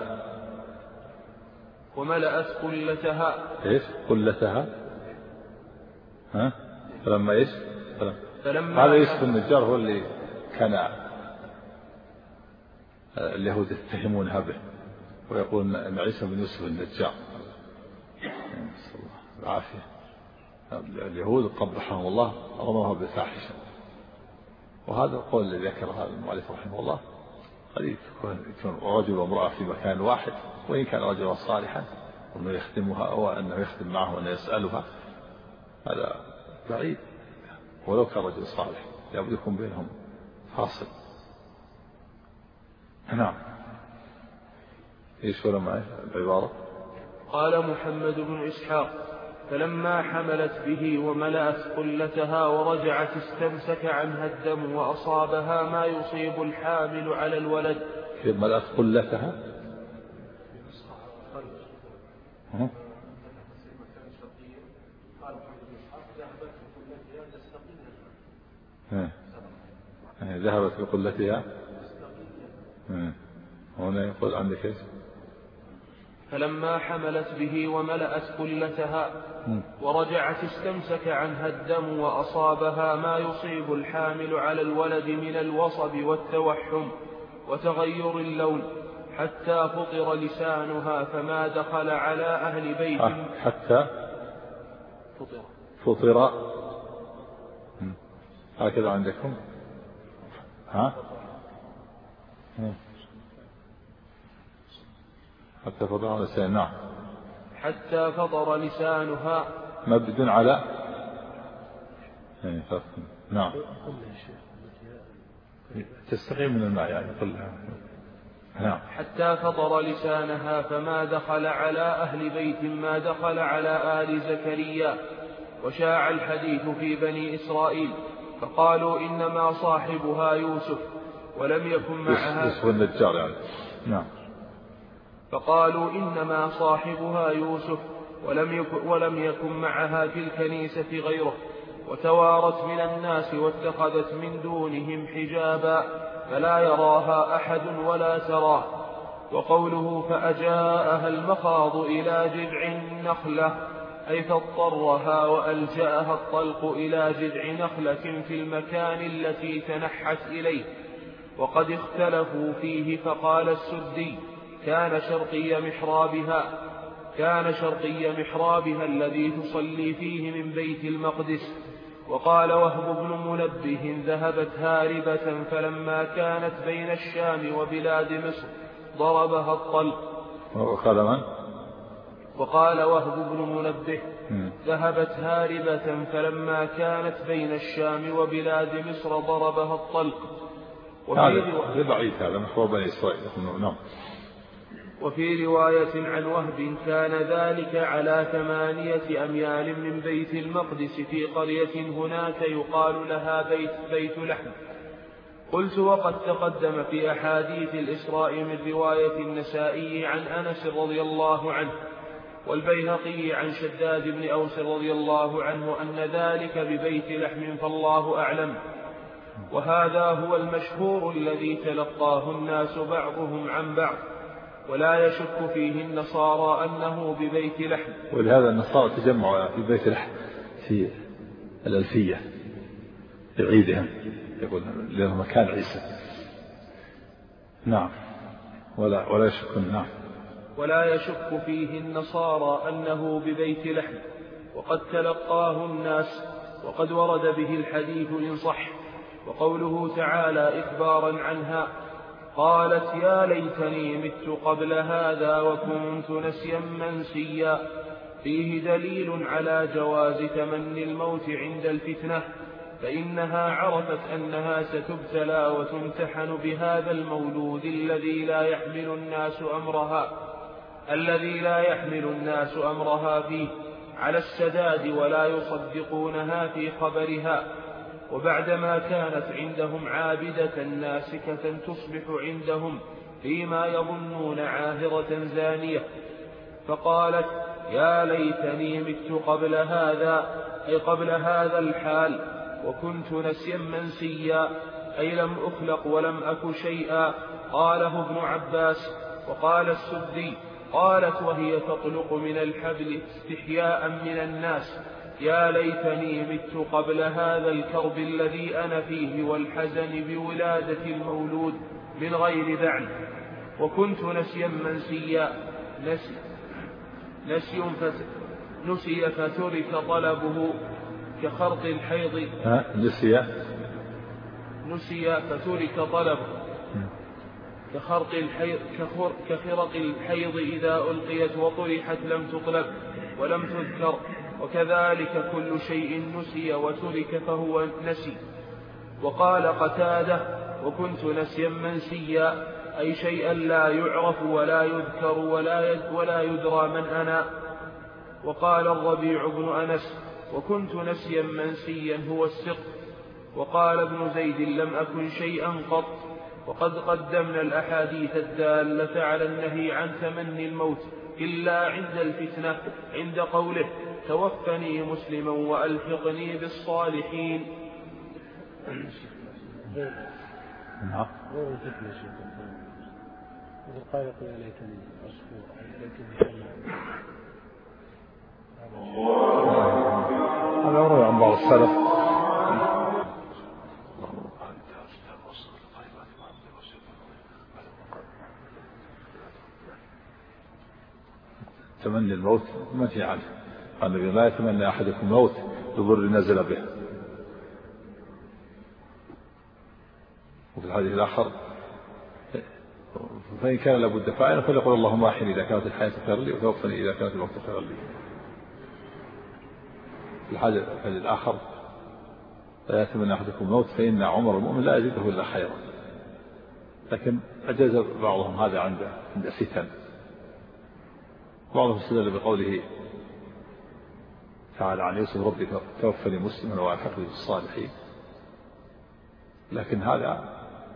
وملأت قلتها إيش قلتها ها فلما إيش فلما هذا يوسف النجار هو اللي كان اليهود يتهمونها به ويقول أن عيسى بن يوسف النجار، نسأل الله العافية. اليهود قبحهم الله رموها بفاحشة، وهذا القول الذي ذكره المؤلف رحمه الله قد يكون رجل وامرأة في مكان واحد، وإن كان رجلا صالحا وأنه يخدمها أو أنه يخدم معه وأنه يسألها هذا بعيد، ولو كان رجل صالح لابد يكون بينهم فاصل. نعم. ايش ولا معي العبارة؟ قال محمد بن إسحاق: فلما حملت به وملأت قلتها ورجعت استمسك عنها الدم وأصابها ما يصيب الحامل على الولد. في ملأت قلتها ذهبت بقلتها. هنا يقول عندك ايش؟ فلما حملت به وملأت قلتها ورجعت استمسك عنها الدم وأصابها ما يصيب الحامل على الولد من الوصب والتوحم وتغير اللون، حتى فطر لسانها فما دخل على أهل بيت حتى فطر فطر هكذا عندكم ها حتى فطر لسانها. نعم. حتى فطر لسانها مبد على نعم تستقيم من الماء يعني كلها. نعم. حتى فطر لسانها فما دخل على أهل بيت ما دخل على آل زكريا. وشاع الحديث في بني إسرائيل فقالوا إنما صاحبها يوسف ولم يكن معها يوسف النجار يعني. نعم. فقالوا إنما صاحبها يوسف ولم يكن, ولم يكن معها في الكنيسة غيره، وتوارت من الناس واتخذت من دونهم حجابا فلا يراها أحد ولا تراه. وقوله فأجاءها المخاض إلى جذع النخلة أي فاضطرها وألجأها الطلق إلى جذع نخلة في المكان التي تنحت إليه. وقد اختلفوا فيه، فقال السدي كان شرقي محرابها كان شرقي محرابها الذي تصلي فيه من بيت المقدس. وقال وهب بن منبه ذهبت هاربة فلما كانت بين الشام وبلاد مصر ضربها الطلق. وقال من؟ وقال وهب بن منبه ذهبت هاربة فلما كانت بين الشام وبلاد مصر ضربها الطلق. هذا بعيد، هذا محور بني إسرائيل. نعم. وفي رواية عن وهب كان ذلك على ثمانية أميال من بيت المقدس في قرية هناك يقال لها بيت, بيت لحم. قلت وقد تقدم في أحاديث الإسراء من رواية النسائي عن أنس رضي الله عنه والبيهقي عن شداد بن أوس رضي الله عنه أن ذلك ببيت لحم، فالله أعلم. وهذا هو المشهور الذي تلقاه الناس بعضهم عن بعض، ولا يشك فيه النصارى أنه ببيت لحم. ولهذا النصارى تجمعوا في بيت لحم في الألفية في عيدهم، يقول لأنه مكان عيسى. نعم. ولا ولا يشك. نعم. ولا يشك فيه النصارى أنه ببيت لحم، وقد تلقاه الناس، وقد ورد به الحديث إن صح. وقوله تعالى إخبارا عنها قالت يا ليتني مت قبل هذا وكنت نسيا منسيا، فيه دليل على جواز تمني الموت عند الفتنة، فإنها عرفت أنها ستبتلى وتمتحن بهذا المولود الذي لا يحمل الناس أمرها الذي لا يحمل الناس أمرها فيه على السداد ولا يصدقونها في خبرها. وبعدما كانت عندهم عابدة ناسكة تصبح عندهم فيما يظنون عاهرة زانية، فقالت يا ليتني مت قبل هذا، أي قبل هذا الحال، وكنت نسيا منسيا، أي لم أخلق ولم أك شيئا. قاله ابن عباس. وقال السدي قالت وهي تطلق من الحبل استحياء من الناس يا ليتني مت قبل هذا الكرب الذي أنا فيه والحزن بولادة المولود من غير ذعن، وكنت نسيا منسيا. نسي, نسي, فت... نسي فترك طلبه كخرق الحيض نسي نسي فترك طلبه كخرق الحيض, كخرق الحيض إذا ألقيت وطرحت لم تطلب ولم تذكر، وكذلك كل شيء نسي وترك فهو نسي. وقال قتادة وكنت نسيا منسيا، أي شيئا لا يعرف ولا يذكر ولا, يد ولا يدرى من أنا. وقال الربيع بن أنس وكنت نسيا منسيا هو السقط. وقال ابن زيد لم أكن شيئا قط. وقد قدمنا الأحاديث الدالة على النهي عن تمني الموت إلا عند الفتنة، عند قوله توفني مسلما وألحقني بالصالحين. نعم. غير الفتنة شيء قال يقول يا ليتني أصفور ليتني هذا روي عن بعض السلف. تمني الموت منهي عنه، النبي لا يتمنى أحدكم الموت لضر نزل به. وفي الحديث الآخر فإن كان لابد فاعلا فليقل اللهم أحيني إذا كانت الحياة خيرا لي وتوفني إذا كانت الموت خيرا لي. في الحديث الآخر لا يتمنى أحدكم الموت فإن عمر المؤمن لا يزيده إلا خيرا، لكن أجاز بعضهم هذا عند عند فتن. بعضهم استدل بقوله تعالى عن يوسف ربي توفني مسلما وألحقني بالصالحين، لكن هذا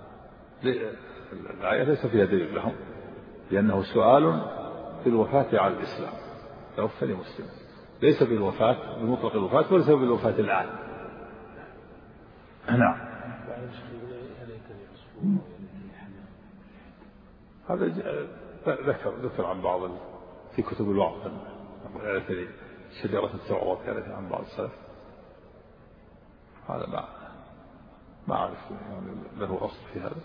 الآية ليس فيها دليل لهم، لأنه سؤال في الوفاة على الإسلام توفني مسلما، ليس بالوفاة بمطلق الوفاة وليس بالوفاة الآن. نعم. هذا ذكر ذكر عن بعض في كتب الوعظ شجرة التوراة كانت عن بعض السلف. هذا ما ما أعرف يعني له أصل في هذا،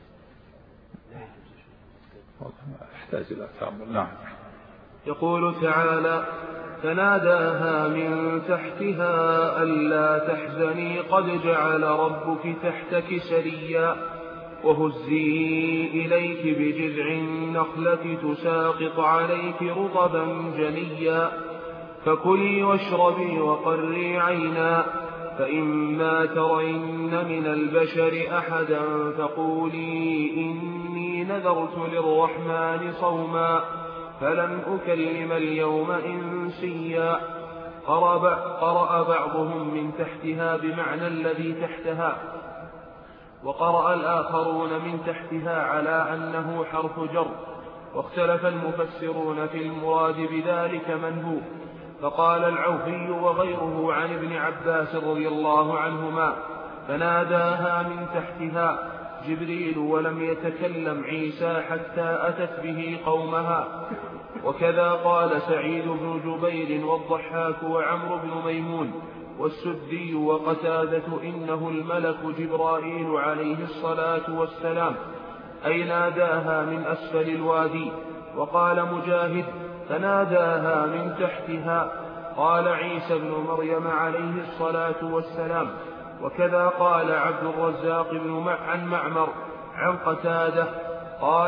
يحتاج إلى تأمل. نعم. يقول تعالى فناداها من تحتها ألا تحزني قد جعل ربك تحتك سريا وهزي إليك بجذع النخلة تساقط عليك رطبا جنيا فكلي واشربي وقري عينا فإما ترين من البشر أحدا فقولي إني نذرت للرحمن صوما فلن أكلم اليوم إنسيا. قرأ بعضهم من تحتها بمعنى الذي تحتها، وقرأ الآخرون من تحتها على أنه حرف جر، واختلف المفسرون في المراد بذلك من هو. فقال العوفي وغيره عن ابن عباس رضي الله عنهما فناداها من تحتها جبريل ولم يتكلم عيسى حتى أتت به قومها. وكذا قال سعيد بن جبير والضحاك وعمرو بن ميمون والسدي وقتادة إنه الملك جبرائيل عليه الصلاة والسلام، أي ناداها من أسفل الوادي. وقال مجاهد فناداها من تحتها. قال عيسى بن مريم عليه الصلاة والسلام. وكذا قال عبد الرزاق بن عن معمر عن قتادة قال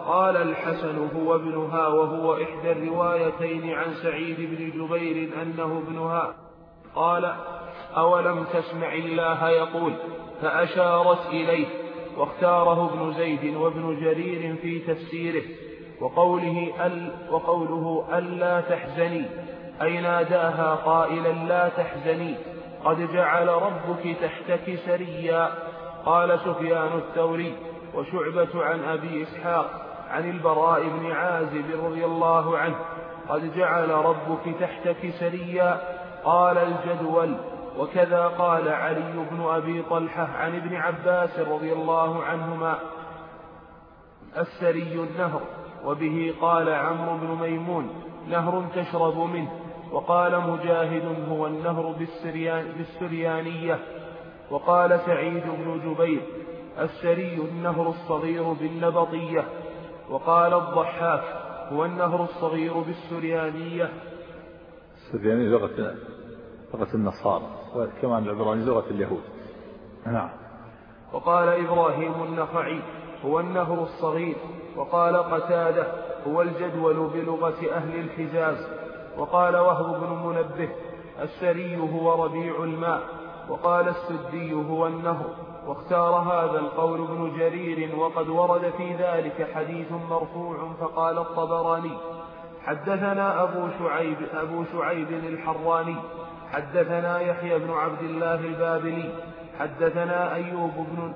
قال الحسن هو ابنها، وهو إحدى الروايتين عن سعيد بن جبير أنه ابنها. قال أولم تسمع الله يقول؟ فأشارت إليه. واختاره ابن زيد وابن جرير في تفسيره. وقوله, أل وقوله ألا تحزني أي ناداها قائلا لا تحزني قد جعل ربك تحتك سريا. قال سفيان الثوري وشعبة عن أبي إسحاق عن البراء بن عازب رضي الله عنه قد جعل ربك تحتك سريا. قال الجدول. وكذا قال علي بن أبي طلحة عن ابن عباس رضي الله عنهما السري النهر. وبه قال عمرو بن ميمون نهر تشرب منه. وقال مجاهد هو النهر بالسريان بالسريانية. وقال سعيد بن جبير السري النهر الصغير بالنبطية. وقال الضحاك هو النهر الصغير بالسريانية. السريانية لغة لغة النصارى، وكمان العبرانية لغة اليهود. نعم. وقال إبراهيم النخعي هو النهر الصغير. وقال قتادة هو الجدول بلغة أهل الحجاز. وقال وهب بن منبه السري هو ربيع الماء. وقال السدي هو النهر. واختار هذا القول ابن جرير. وقد ورد في ذلك حديث مرفوع. فقال الطبراني حدثنا أبو شعيب, أبو شعيب الحراني حدثنا يحيى بن عبد الله البابلي حدثنا أيوب بن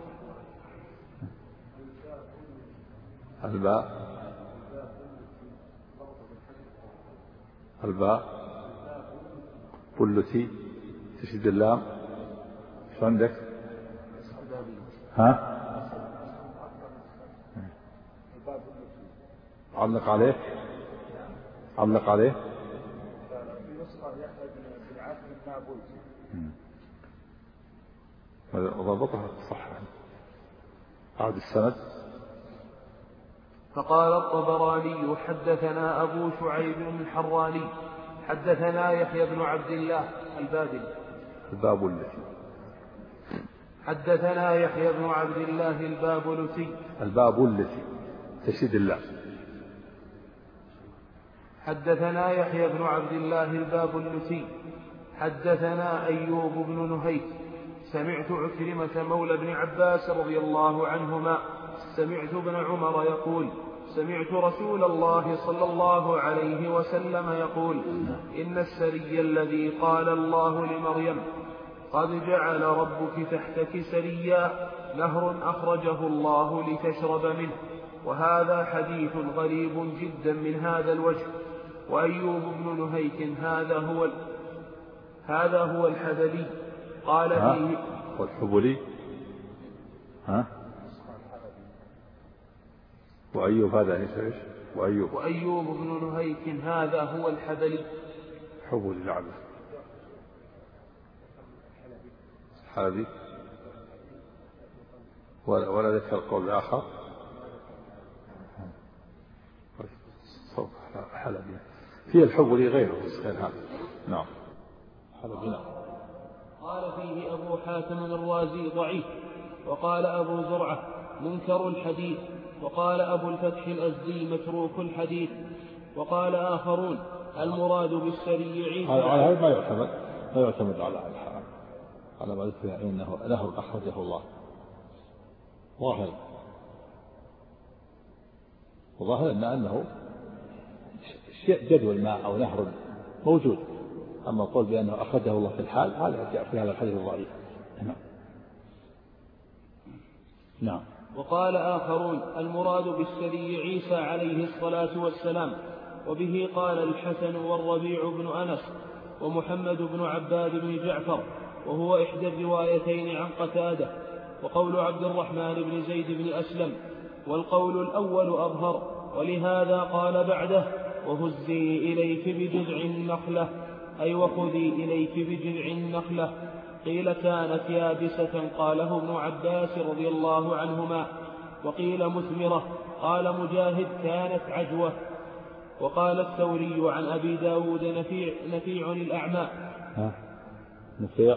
الباء الباء بلتي تشد اللام. شو عندك؟ ها؟ علق عليه علق عليه ضبطها صح. عاد السند. فقال الطبراني حدثنا أبو شعيب الحراني حدثنا يحيى بن عبد الله البابلي الباب التي حدثنا يحيى بن عبد الله البابلسي الباب التي تشد الله. حدثنا يحيى بن عبد الله البابلسي حدثنا أيوب بن نهيك سمعت عكرمة مولى بن عباس رضي الله عنهما سمعت ابن عمر يقول سمعت رسول الله صلى الله عليه وسلم يقول إن السري الذي قال الله لمريم قد جعل ربك تحتك سريا نهر أخرجه الله لتشرب منه. وهذا حديث غريب جدا من هذا الوجه. وأيوب بن نهيك هذا هو هذا هو الحبلي قال فيه والحبلي ها وأيوب هذا ايش وأيوب وأيوب بن نهيك هذا هو الحبلي حبلي لعبه حلبي ولا ذكر قول آخر حلبي في الحبلي غيره غير هذا. نعم. حلبي. نعم. قال فيه أبو حاتم الرازي ضعيف. وقال أبو زرعة منكر الحديث. وقال أبو الفتح الأزدي متروك الحديث. وقال آخرون المراد بالسري عيسى. على هذا ما يعتمد ما يعتمد على على ما ذكر إنه نهر أخرجه الله ظاهر وظاهر أن أنه جدول ماء أو نهر موجود. أما القول بأنه أخرجه الله في الحال هذا جاء في هذا الحديث الضعيف. نعم. نعم. وقال آخرون المراد بالسري عيسى عليه الصلاة والسلام. وبه قال الحسن والربيع بن أنس ومحمد بن عباد بن جعفر وهو إحدى الروايتين عن قتادة. وقول عبد الرحمن بن زيد بن أسلم والقول الأول أظهر. ولهذا قال بعده وهزي إليك بجذع النخلة أي وخذي إليك بجذع النخلة. قيل كانت يابسة قاله ابن عباس رضي الله عنهما. وقيل مثمرة قال مجاهد كانت عجوة. وقال الثوري عن أبي داود نفيع, نفيع الأعمى نفيع.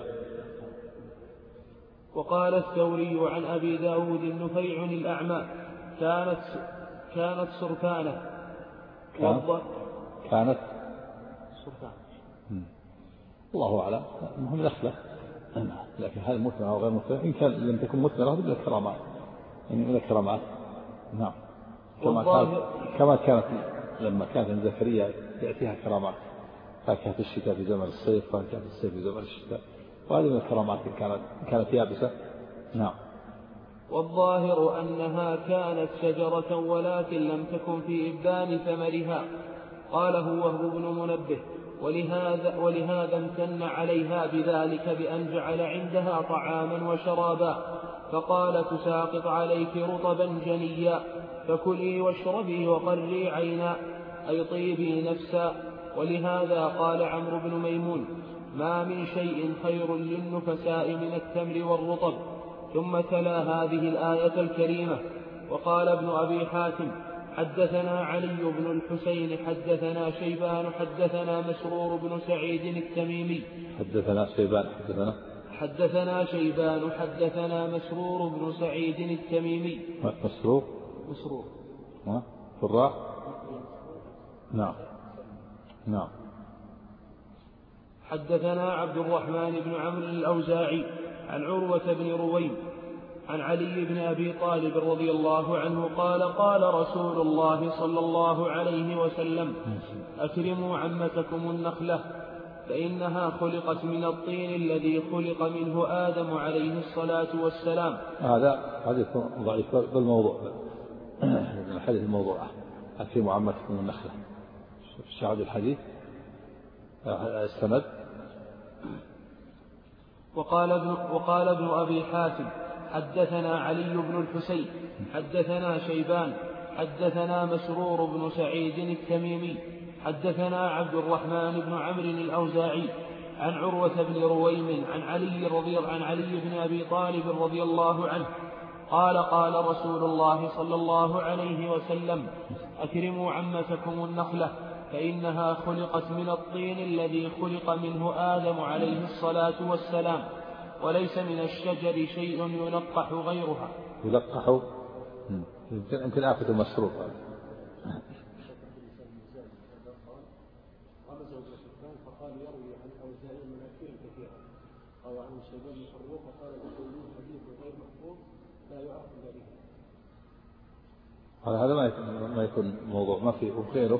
وقال الثوري عن أبي داود نفيع الأعمى كانت كانت سرفانة كانت, كانت سرفانة الله أعلم. المهم نخلة، لكن هل مثمرة أو غير مثمرة؟ إن كان لم تكن مثمرة من الكرامات، يعني من الكرامات. نعم. كما كانت كما كانت لما كانت زكريا يأتيها كرامات، فاكهة الشتاء في زمن الصيف، فاكهة الصيف في زمن الشتاء، وهذه من الكرامات كانت كانت يابسة. نعم. والظاهر أنها كانت شجرة ولكن لم تكن في إبان ثمرها. قاله وهب بن منبه، ولهذا, ولهذا امتن عليها بذلك بأن جعل عندها طعاما وشرابا، فقال تساقط عليك رطبا جنيا، فكلي واشربي وقري عينا، أي طيبي نفسا. ولهذا قال عمرو بن ميمون: ما من شيء خير للنفساء من التمر والرطب. ثم تلا هذه الآية الكريمة. وقال ابن أبي حاتم: حدثنا علي بن الحسين حدثنا شيبان حدثنا مسرور بن سعيد التميمي. حدثنا شيبان حدثنا حدثنا شيبان حدثنا مسرور بن سعيد التميمي. مسرور مسرور ها فراء. نعم نعم. حدثنا عبد الرحمن بن عمرو الأوزاعي عن عروة بن رويم عن علي بن أبي طالب رضي الله عنه قال: قال رسول الله صلى الله عليه وسلم: أكرموا عمتكم النخلة فإنها خلقت من الطين الذي خلق منه آدم عليه الصلاة والسلام. هذا حديث ضعيف بالموضوع، من الحديث الموضوع: أكرموا عمتكم النخلة. شاهد الحديث السند. وقال ابن, وقال ابن أبي حاتم: حدثنا علي بن الحسين حدثنا شيبان حدثنا مسرور بن سعيد التميمي حدثنا عبد الرحمن بن عمرو الأوزاعي عن عروة بن رويم عن علي رضي عن علي بن أبي طالب رضي الله عنه قال: قال رسول الله صلى الله عليه وسلم: أكرموا عمتكم النخلة فإنها خلقت من الطين الذي خلق منه آدم عليه الصلاة والسلام، وليس من الشجر شيء يلقح غيرها. يلقح يمكن آفة المسروق. فقال يروي عن أوزاعي مناكير كثيرة، أو عن شيبان الحروق، وقال بقوله حديث غير محفوظ لا يعرف ذلك. هذا ما يكون ما يكون موضوع ما في وغيره.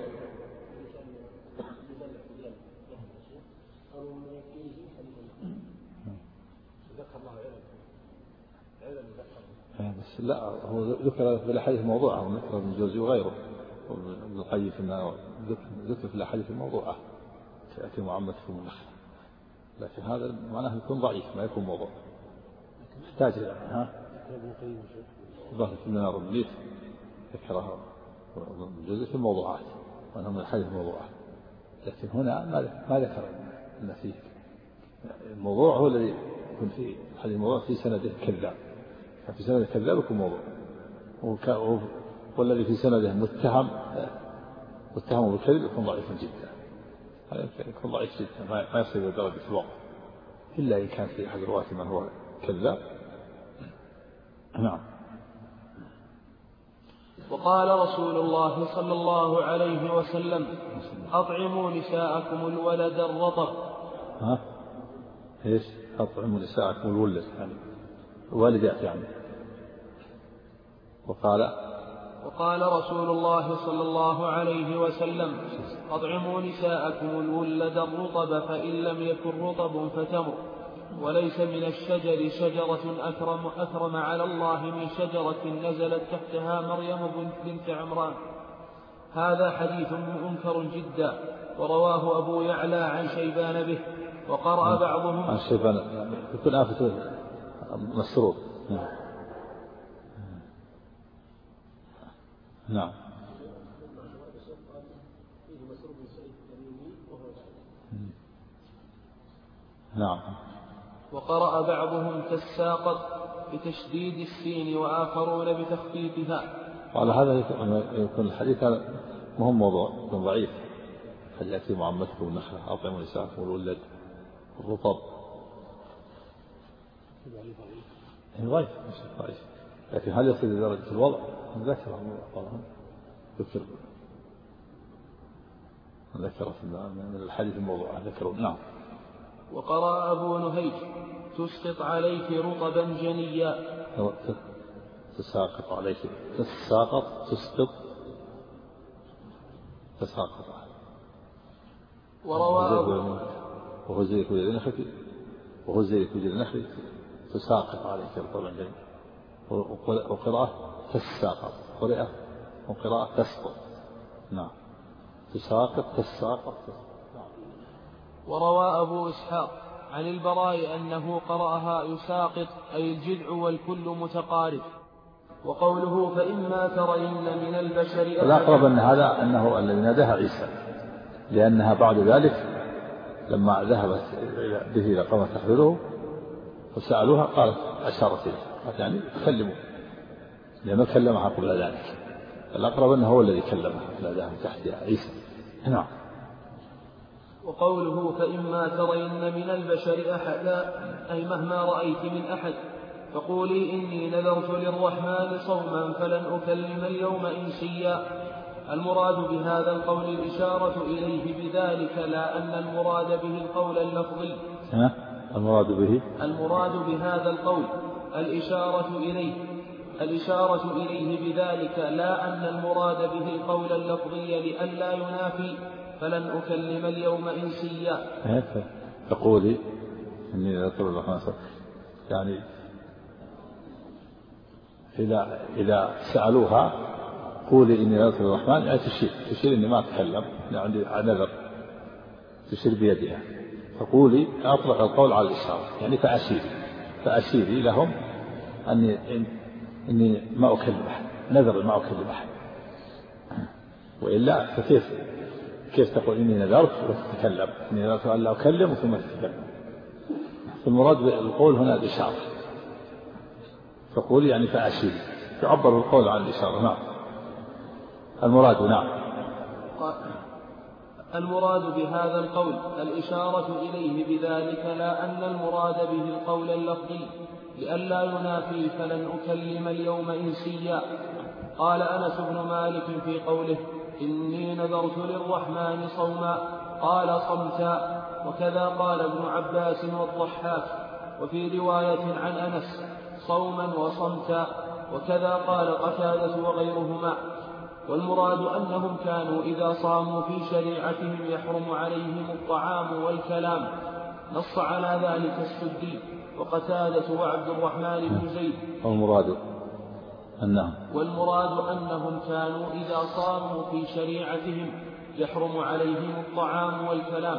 بس لا، هو ذكر في الأحاديث الموضوعة، ذكر ابن الجوزي وغيره ابن القيم في ذكر في الأحاديث الموضوعة تأتي معمتكم النخلة، لكن هذا معناه يكون ضعيف ما يكون موضوع، يحتاج إلى ها ظهر في النار البيت ذكرها ابن الجوزي في الموضوعات وأنها من الأحاديث الموضوعة، لكن هنا ما ذكر أن فيه الموضوع هو الذي يكون فيه هذه الموضوع في سنده كذاب، في سنده كذاب يكون موضوع، والذي في سنده متهم متهم بالكذب يكون ضعيف جدا، هذا يكون ضعيف جدا ما يصل إلى درجة الوقت إلا إن كان في أحد الرواة من هو كذاب. نعم. وقال رسول الله صلى الله عليه وسلم: أطعموا نساءكم الولد الرطب. ها إيش؟ أطعموا نساءكم الولد يعني والدات يعني. وقال وقال رسول الله صلى الله عليه وسلم: أطعموا نساءكم الولد الرطب فإن لم يكن رطب فتمر، وليس من الشجر شجرة أكرم, أكرم على الله من شجرة نزلت تحتها مريم بنت عمران. هذا حديث منكر جدا، ورواه أبو يعلى عن شيبان به، وقرأ بعضهم عن شيبان يكون آفة مسرور. نعم. نعم. وقرأ بعضهم تساقط بتشديد السين وآخرون بتخفيفها. وعلى هذا يكون الحديث مهم موضوع يكون ضعيف. هل يأتي معمتكم النخلة أطعموا نساءكم الولد الرطب ضعيف مش ضعيف، لكن هل يصل إلى درجة الوضع؟ ذكر ذكر ذكر من الحديث الموضوع ذكر. نعم. وقرأ أبو نهيج تسقط عليك رطبا جنيا. تساقط عليك تساقط تسقط تساقط. وروى وهو زيك وجد نخلك وهو زيك وجد نخلك تساقط عليك رطبا جنيا. وقراءة تساقط قراءة وقراءة تسقط. نعم. تساقط تساقط. وروى أبو إسحاق عن البراء أنه قرأها يساقط أي الجذع والكل متقارب. وقوله فإما ترين من البشر الأقرب أن هذا أنه الذي ناداها عيسى، لأنها بعد ذلك لما ذهبت به إلى قوم تحضره وسألوها قالت أشارت إليه يعني كلموا، لأنه كلمها قبل ذلك. الأقرب أنه هو الذي كلمها لا ذهب تحتها عيسى. نعم. وقوله فإما ترين من البشر أحدا أي مهما رأيت من أحد فقولي إني نذرت للرحمن صوما فلن أكلم اليوم إنسيا. المراد بهذا القول الإشارة إليه بذلك لا أن المراد به القول اللفظي. المراد به المراد بهذا القول الإشارة إليه الإشارة إليه بذلك لا أن المراد به القول اللفظي لئلا ينافي فلن أكلم اليوم إنسيا. تقولي إني نذرت للرحمن صوما يعني إذا إذا سألوها قولي إني نذرت للرحمن يعني تشير تشير إني ما أتكلم يعني نذر تشير بيدها. فقولي أطلق القول على الإشارة يعني فأشيري فأشيري لهم أني إني ما أكلم أحد نذر ما أكلم أحد. وإلا فكيف كيف تقول إني نذرت وتتكلم إني نذرت أن لا أكلم ثم تتكلم. فالمراد بالقول هنا الإشارة. فقولي يعني فأشيري تعبر القول عن الإشارة. نعم. المراد نعم المراد بهذا القول الإشارة إليه بذلك لا أن المراد به القول اللفظي لئلا ينافي فلن أكلم اليوم إنسيا. قال أنس بن مالك في قوله إني نذرت للرحمن صوما قال صمتا. وكذا قال ابن عباس والضحاك. وفي رواية عن أنس صوما وصمتا. وكذا قال قتادة وغيرهما. والمراد أنهم كانوا إذا صاموا في شريعتهم يحرم عليهم الطعام والكلام. نص على ذلك السدي وقتادة وعبد الرحمن بن زيد. والمراد أنهم والمراد أنهم كانوا إذا صاموا في شريعتهم يحرم عليهم الطعام والكلام.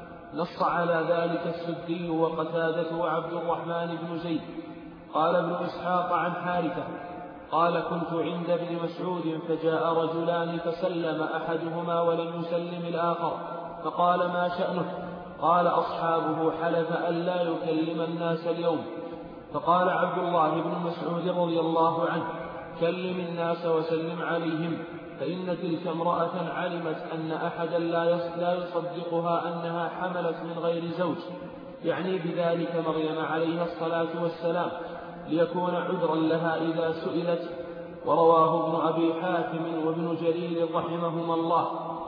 نص على ذلك السدي وقتادة وعبد الرحمن بن زيد. قال ابن إسحاق عن حارثة قال كنت عند ابن مسعود فجاء رجلان فسلم أحدهما ولم يسلم الآخر فقال ما شأنه؟ قال أصحابه حلف أن لا يكلم الناس اليوم. فقال عبد الله بن مسعود رضي الله عنه كلم الناس وسلم عليهم فإن تلك امرأة علمت أن أحدا لا يصدقها أنها حملت من غير زوج يعني بذلك مريم عليها الصلاة والسلام ليكون عذرا لها إذا سئلت. ورواه ابن أبي حاتم وابن جرير رحمهما الله.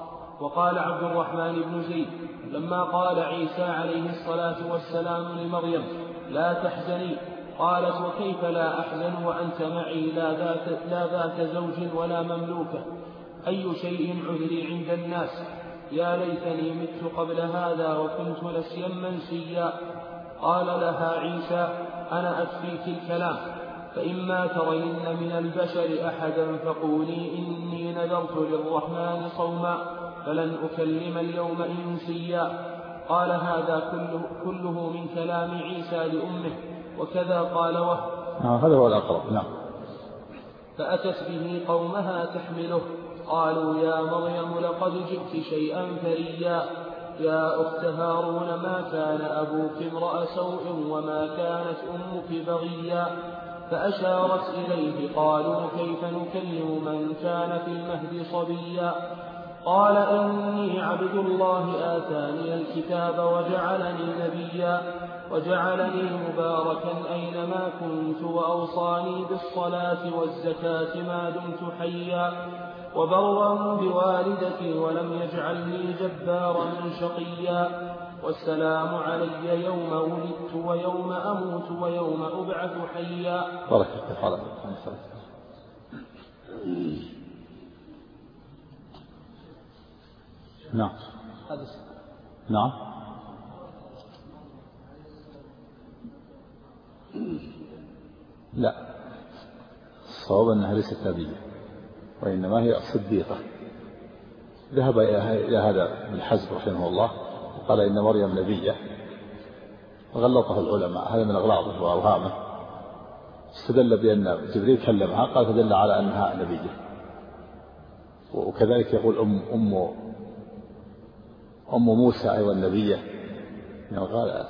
وقال عبد الرحمن بن زيد لما قال عيسى عليه الصلاة والسلام لمريم لا تحزني قالت وكيف لا أحزن وأنت معي لا ذات, لا ذات زوج ولا مملوكة أي شيء عذري عند الناس يا ليتني مت قبل هذا وكنت نسيا منسيا. قال لها عيسى أنا أكفيك الكلام فإما ترين من البشر أحدا فقولي إني نذرت للرحمن صوما فلن أكلم اليوم إنسيا. قال هذا كله, كله من كلام عيسى لأمه. وكذا قال وهب هذا هو الأقرب. نعم. فأتت به قومها تحمله قالوا يا مريم لقد جئت شيئا فريا يا أخت هارون ما كان أبوك امرأ سوء وما كانت أمك بغيا. فأشارت إليه قالوا كيف نكلم من كان في المهد صبيا. قال إني عبد الله آتاني الكتاب وجعلني نبيا وجعلني مباركا أينما كنت وأوصاني بالصلاة والزكاة ما دمت حيا. وبرا بوالدتي ولم يجعلني جبارا شقيا والسلام علي يوم ولدت ويوم أموت ويوم أبعث حيا. بارك الله نعم نعم لا، الصواب أنها ليست نبية وإنما هي صديقة. ذهب إلى هذا ابن حزم رحمه الله وقال إن مريم نبية، غلطه العلماء، هذا من أغلاطه وأوهامه. استدل بأن جبريل كلمها، قال فدل على أنها نبية. وكذلك يقول أم أم أم موسى أيضا نبية، قال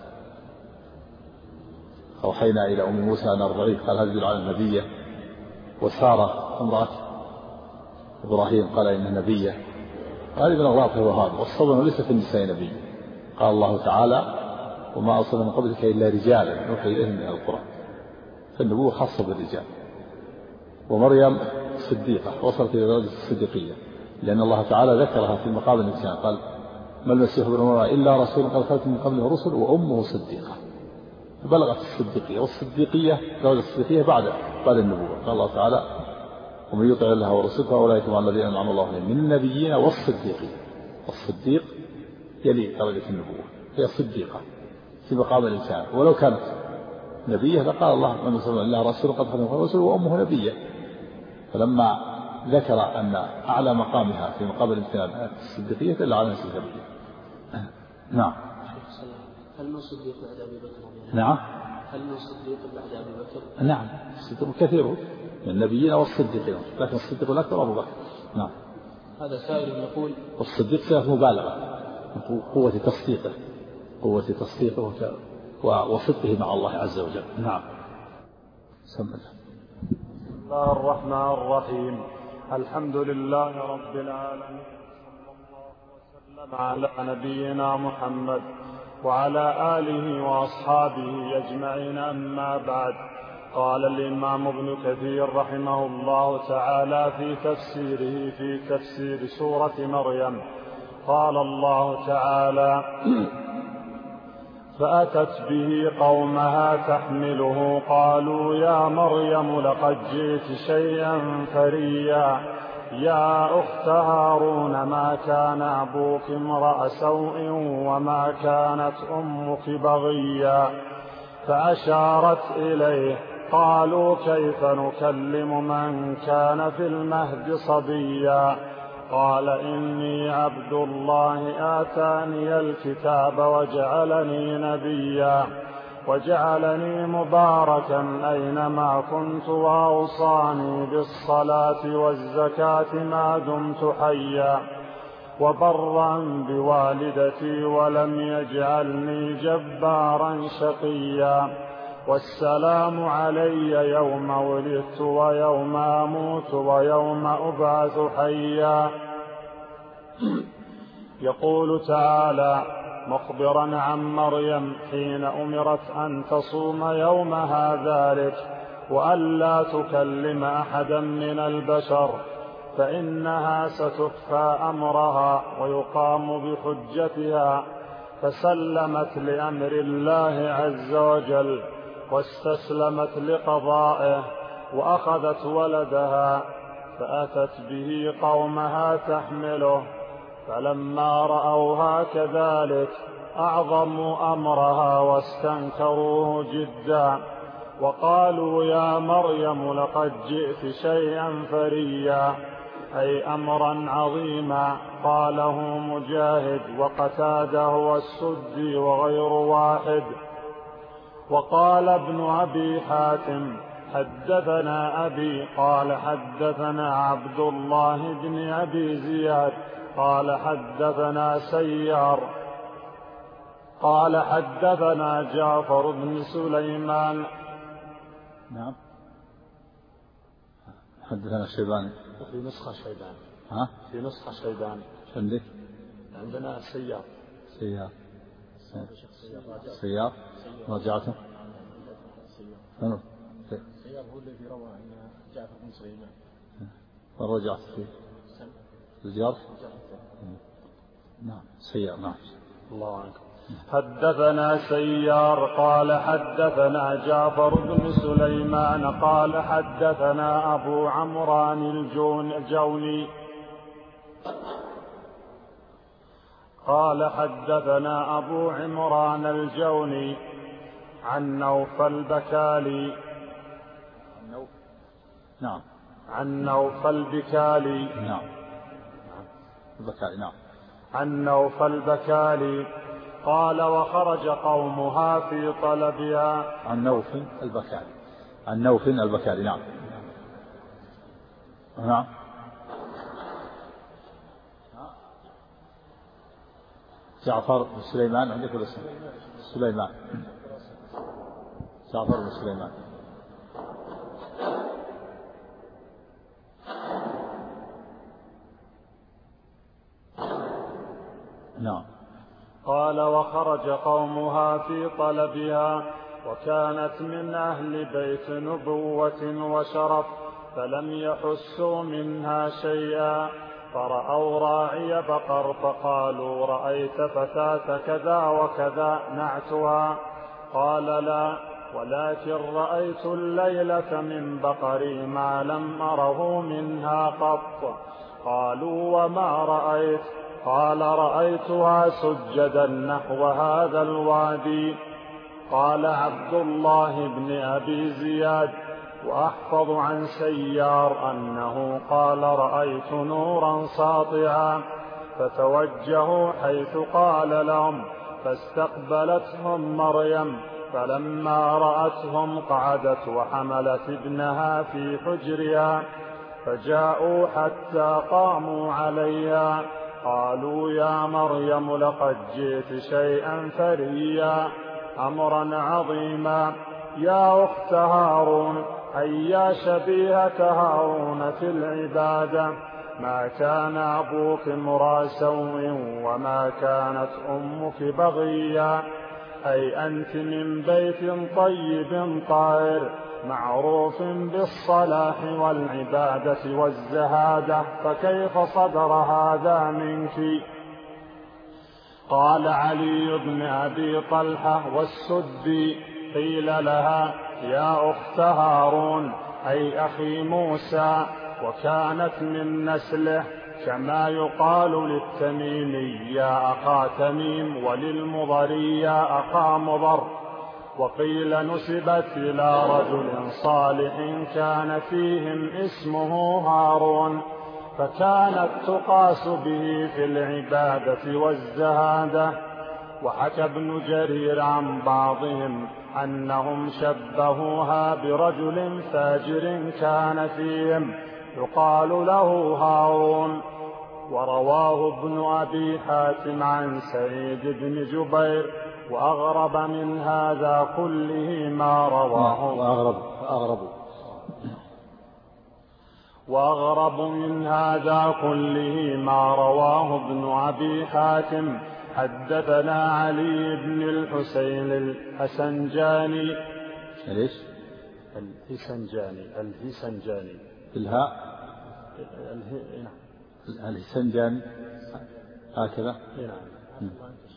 أوحينا إلى أم موسى أن أرضعيه، قال هذا يدل على النبية. وسارة امرأة إبراهيم قال إنها نبية. هذه من أغلاطه وأوهامه. والصبر ليس في النساء نبي، قال الله تعالى وما أرسلنا من قبلك إلا رجالا نوحي إليهم من القرى، فالنبوة خاصة بالرجال. ومريم صديقة وصلت إلى درجة الصديقية، لأن الله تعالى ذكرها في مقام الإنسان، قال ما المسيح ابن مريم إلا رسول قد خلت من قبله الرسل وأمه صديقة، بلغت الصديقية. والصديقية درجة الصديقية بعد بعد النبوة. قال الله تعالى ومن يطع الله ورسوله فأولئك مع الذين أنعم الله عليهم من النبيين والصديقين. والصديق يلي درجة النبوة، هي صديقة في مقام الإنسان. ولو كانت نبية لقال الله من صلى الله رسول قد خلت من قبله الرسل وأمه نبية. فلما ذكر أن أعلى مقامها في مقام الإنسان الصديقية دل على نفس النبية. نعم. هل من صديق بعد أبي بكر؟ نعم. هل من صديق بعد أبي بكر؟ نعم، الصديق كثير من النبيين والصديقين، لكن الصديق الأكبر أبو بكر. نعم. هذا سائل يقول والصديق صيغة مبالغة، قوة تصديقه قوة تصديقه وصدقه مع الله عز وجل. نعم. سم الله. بسم الله الرحمن الرحيم. الحمد لله رب العالمين، صلى الله وسلم على نبينا محمد وعلى آله وأصحابه أجمعين. أما بعد، قال الإمام ابن كثير رحمه الله تعالى في تفسيره في تفسير سورة مريم، قال الله تعالى فأتت به قومها تحمله قالوا يا مريم لقد جئت شيئا فريا يا أخت هارون ما كان أبوك امرأ سوء وما كانت أمك بغيا فأشارت إليه قالوا كيف نكلم من كان في المهد صبيا قال إني عبد الله آتاني الكتاب وجعلني نبيا وجعلني مباركا أينما كنت وأوصاني بالصلاة والزكاة ما دمت حيا وبرا بوالدتي ولم يجعلني جبارا شقيا والسلام علي يوم ولدت ويوم أموت ويوم أبعث حيا. يقول تعالى مخبرا عن مريم حين أمرت أن تصوم يومها ذلك وألا تكلم أحدا من البشر فإنها ستخفى أمرها ويقام بحجتها، فسلمت لأمر الله عز وجل واستسلمت لقضائه وأخذت ولدها فأتت به قومها تحمله، فلما رأوها كذلك أعظموا أمرها واستنكروه جدا وقالوا يا مريم لقد جئت شيئا فريا أي أمرا عظيما. قاله مجاهد وقتاده والسدي وغير واحد. وقال ابن أبي حاتم حدثنا أبي قال حدثنا عبد الله بن أبي زياد قال حدثنا سيار قال حدثنا جعفر بن سليمان. نعم. حدثنا الشيباني في نسخة شيباني. ها؟ في نسخة شيباني. عندك؟ عندنا سيار. سيار. سيار. رجعته. سيار. سيار هو الذي روى أن جعفر بن سليمان. ورجعت فيه. الجر. نعم سيار. نعم. الله عنك. حدثنا سيار قال حدثنا جعفر بن سليمان قال حدثنا أبو عمران الجوني قال حدثنا أبو عمران الجوني عن نوفل البكالي نعم عن نوفل البكالي نعم البكالي نعم عن نوفل البكالي قال وخرج قومها في طلبها. عن نوفل البكالي عن نوفل البكالي نعم نعم جعفر بن سليمان عندك الاسم سليمان جعفر بن سليمان نعم. قال وخرج قومها في طلبها وكانت من أهل بيت نبوة وشرف فلم يحسوا منها شيئا فرأوا راعي بقر فقالوا رأيت فتاة كذا وكذا نعتها؟ قال لا ولكن رأيت الليلة من بقري ما لم أره منها قط. قالوا وما رأيت؟ قال رأيتها سجدا نحو هذا الوادي. قال عبد الله بن أبي زياد وأحفظ عن سيار أنه قال رأيت نورا ساطعا فتوجهوا حيث قال لهم فاستقبلتهم مريم فلما رأتهم قعدت وحملت ابنها في حجرها فجاءوا حتى قاموا عليها قالوا يا مريم لقد جئت شيئا فريا أمرا عظيما يا أخت هارون أي يا شبيهة هارون في العبادة ما كان أبوك امرأ سوء وما كانت أمك بغيا أي أنت من بيت طيب طاهر معروف بالصلاح والعبادة والزهادة فكيف صدر هذا منك؟ قال علي بن أبي طلحة والسدي قيل لها يا أخت هارون أي أخي موسى وكانت من نسله كما يقال للتميمي يا أخا تميم وللمضري يا أخا مضر. وقيل نسبت إلى رجل صالح كان فيهم اسمه هارون فكانت تقاس به في العبادة والزهادة. وحكى ابن جرير عن بعضهم أنهم شبهوها برجل فاجر كان فيهم يقال له هارون. ورواه ابن أبي حاتم عن سعيد بن جبير وأغرب من هذا كله ما رواه وأغرب وأغرب وأغرب من هذا كله ما رواه ابن أبي حاتم حدثنا علي بن الحسين الحسنجاني ليش؟ الحسنجاني الحسنجاني بالهاء الحسنجاني هكذا. نعم.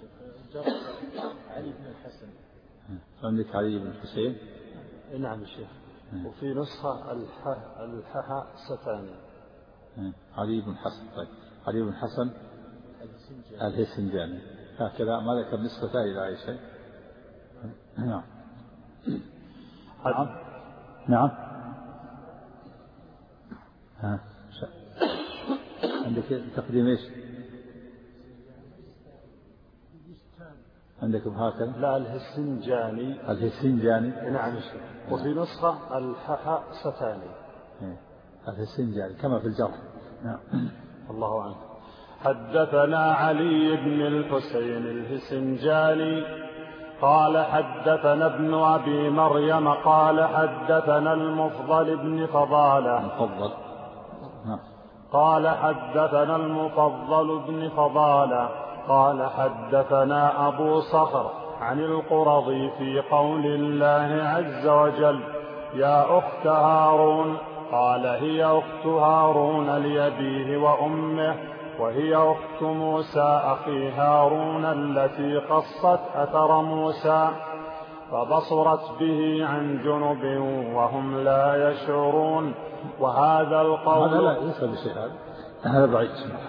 علي بن الحسن عندك علي بن الحسين. نعم يا شيخ. وفي نسخة الحاء ستاني علي بن حسن. طيب علي بن حسن الحسنجاني هكذا ما ذكر نسخة إلى أي شيء. نعم نعم نعم. ها عندك تقديم ايش؟ عندكم هكذا؟ لا الهسنجاني الهسنجاني. نعم شيخ. وفي نسخة الحاء ستاني الهسنجاني كما في الجرح. نعم. الله عنه. حدثنا علي بن الحسين الهسنجاني قال حدثنا ابن أبي مريم قال حدثنا المفضل بن فضالة المفضل. نعم. قال حدثنا المفضل بن فضالة قال حدثنا أبو صخر عن القرظي في قول الله عز وجل يا أخت هارون قال هي أخت هارون لأبيه وأمه، وهي أخت موسى أخي هارون التي قصت أثر موسى، فبصرت به عن جنب وهم لا يشعرون. وهذا القول هذا لا ليس بشيء، هذا هذا بعيد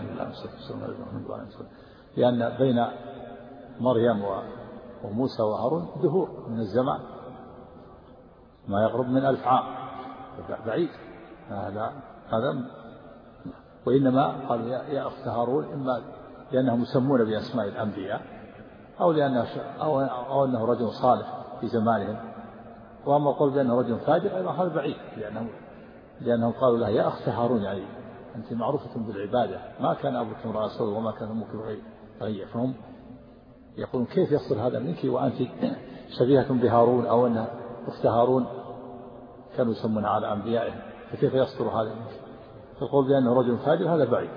لأن بين مريم وموسى وهارون دهور من الزمان ما يقرب من ألف عام، بعيد هذا هذا. وإنما قال يا أخت هارون إما لأنهم يسمون بأسماء الأنبياء أو لأنه أو, أو أنه رجل صالح في زمانهم. وأما قول بأنه رجل فاجر أيضا هذا بعيد، لأنهم لأنهم قالوا له يا أخت هارون يعني أنت معروفة بالعبادة، ما كان أبوك امرأ سوء وما كان أمك بغيا، فهم يقولون كيف يصل هذا منك وأنت شبيهة بهارون أو أن أخت هارون كانوا يسمون على أنبيائهم، فكيف يصدر هذا منك؟ فالقول بأنه رجل فاجر هذا بعيد.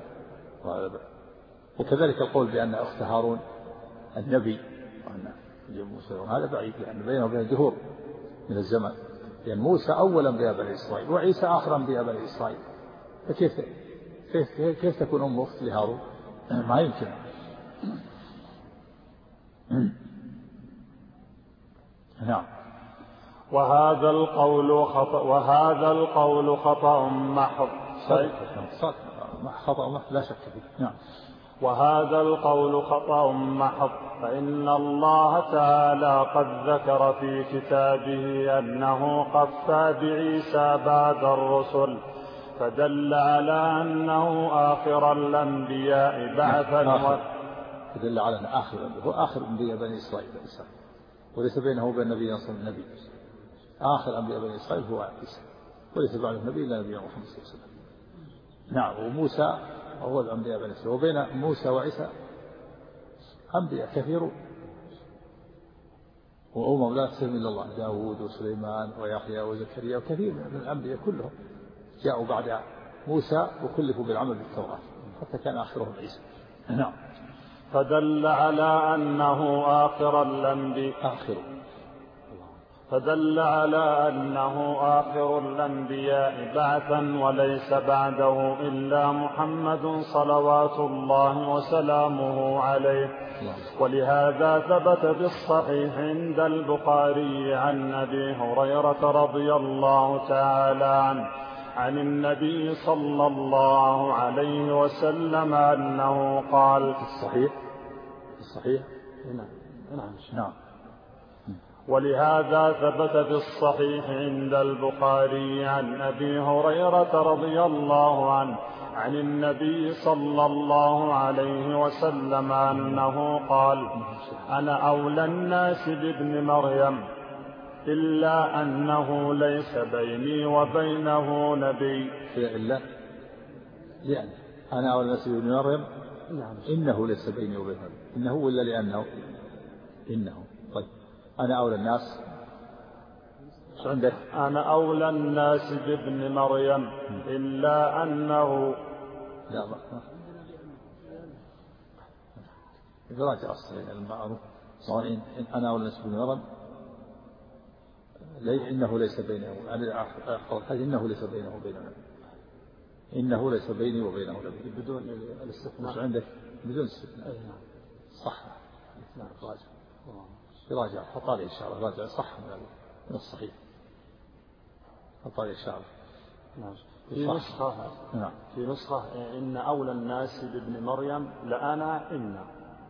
وكذلك القول بأن أخت هارون النبي وأن موسى هذا بعيد، لأن بينه وبين دهور من الزمن، لأن موسى أول أنبياء بني إسرائيل وعيسى آخر أنبياء بني إسرائيل، فكيف كيف كيف تكون أم أخت لهارون؟ ما يمكن. نعم. وهذا القول خطأ وهذا القول خطأ محض. خطأ محض لا شك فيه. نعم. وهذا القول خطأ محض، فإن الله تعالى قد ذكر في كتابه أنه قفى بعيسى بعد الرسل، فدل على أنه آخر الأنبياء بعثا. فدل على أنه آخر الأنبياء، هو آخر أنبياء بني إسرائيل عيسى، وليس بينه وبين النبي صلى الله عليه وسلم. آخر أنبياء بني إسرائيل هو عيسى، وليس بعد النبي إلا نبي محمد صلى الله عليه وسلم. نعم. وموسى هو الأنبياء بني إسرائيل، وبين موسى وعيسى أنبياء كثيرون وأمم لا تسلم إلا الله، داود وسليمان ويحيى وزكريا وكثير من الأنبياء كلهم جاءوا بعد موسى وكلفوا بالعمل بالتوراة، حتى كان آخرهم عيسى. نعم. فدل على أنه آخر الأنبياء آخر فدل على أنه آخر الأنبياء بعثا، وليس بعده إلا محمد صلوات الله وسلامه عليه. ولهذا ثبت بالصحيح عند البخاري عن أبي هريرة رضي الله تعالى عنه عن النبي صلى الله عليه وسلم أنه قال الصحيح الصحيح نعم نعم ولهذا ثبت في الصحيح عند البخاري عن أبي هريرة رضي الله عنه عن النبي صلى الله عليه وسلم أنه قال أنا أولى الناس بابن مريم إلا أنه ليس بيني وبينه نبي. إلا لأن أنا أولى الناس بابن مريم إنه ليس بيني وبينه، إنه ولا لأنه إنه. طيب أنا أولى الناس شو عندك؟ أنا أولى الناس بابن مريم إلا أنه لا ما راجع الصحيح المعروف صحيح إن أنا أولى الناس بابن مريم لي إنه ليس بينه أنا إنه ليس بينه وبينه إنه ليس بيني وبينه نبي بدون الاستثناء. شو عندك؟ بدون استثناء. صح. راجع راجع حطالي إن شاء الله، راجع صح من الصحيح، حطالي إن شاء الله. نعم. في نسخة نعم. في نسخة إن أولى الناس بابن مريم لأنا إن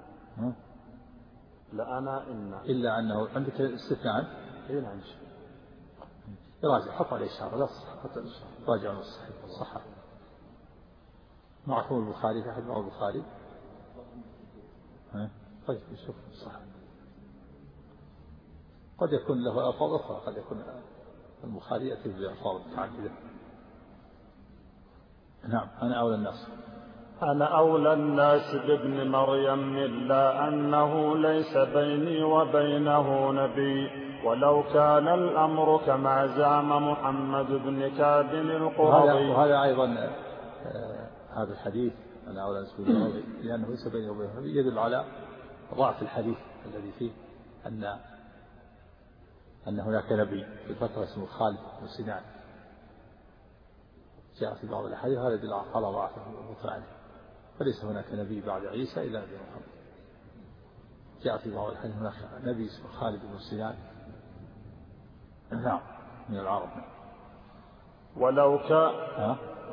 لأنا إن إلا أنه عندك استثناء. إيه نعم. راجع حطالي إن شاء الله، لا صح راجع من الصحيح صح. معكم البخاري، في أحد معه البخاري؟ ها طيب نشوف صح. قد يكون له ألفاظ أخرى، قد يكون البخاري يأتي بألفاظ متعددة. نعم. أنا أولى الناس أنا أولى الناس بابن مريم إلا أنه ليس بيني وبينه نبي، ولو كان الأمر كما زعم محمد بن كعب القرظي. وهذا أيضا آه هذا الحديث أنا أولى الناس بابن مريم لأنه ليس بيني وبينه نبي يدل على ضعف الحديث الذي فيه أن أن هناك نبي في الفترة اسمه خالد بن سنان جاء في بعض الأحاديث هذا يدل على ضعفه وبطلانه، فليس هناك نبي بعد عيسى إلا نبي محمد. جاء في بعض الحديث هناك نبي اسمه خالد بن سنان نعم من العرب. ولو كان ها؟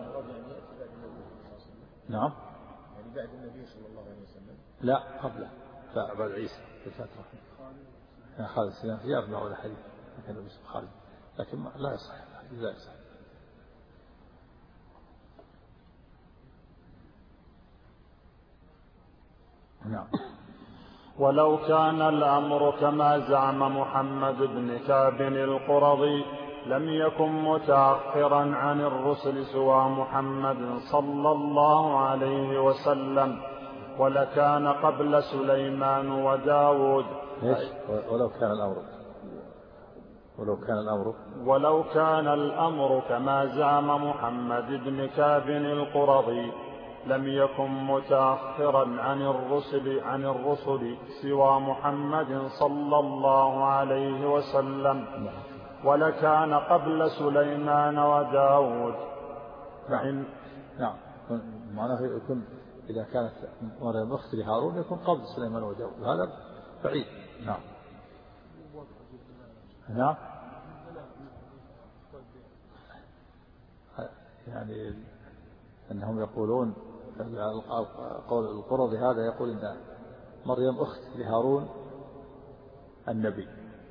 نعم يعني بعد النبي صلى الله عليه وسلم لا قبله بعد عيسى بفترة. يعني خالد بن سنان جاء في بعض الحديث كان اسمه خالد لكن لا يصح لا يصح. نعم. ولو كان الأمر كما زعم محمد بن كعب القرظي لم يكن متأخرا عن الرسل سوى محمد صلى الله عليه وسلم، ولكان قبل سليمان وداود. ولو كان الأمر ولو كان الأمر ولو كان الأمر كما زعم محمد بن كعب القرظي لم يكن متأخرا عن الرسل عن الرسل سوى محمد صلى الله عليه وسلم، ولكان قبل سليمان وداود. نعم نعم معناه يكون إذا كانت مريم أخت لهارون يكون قبل سليمان وداود، هذا بعيد. نعم نعم يعني أنهم يقولون قول القرظي هذا يقول إن مريم أخت لهارون النبي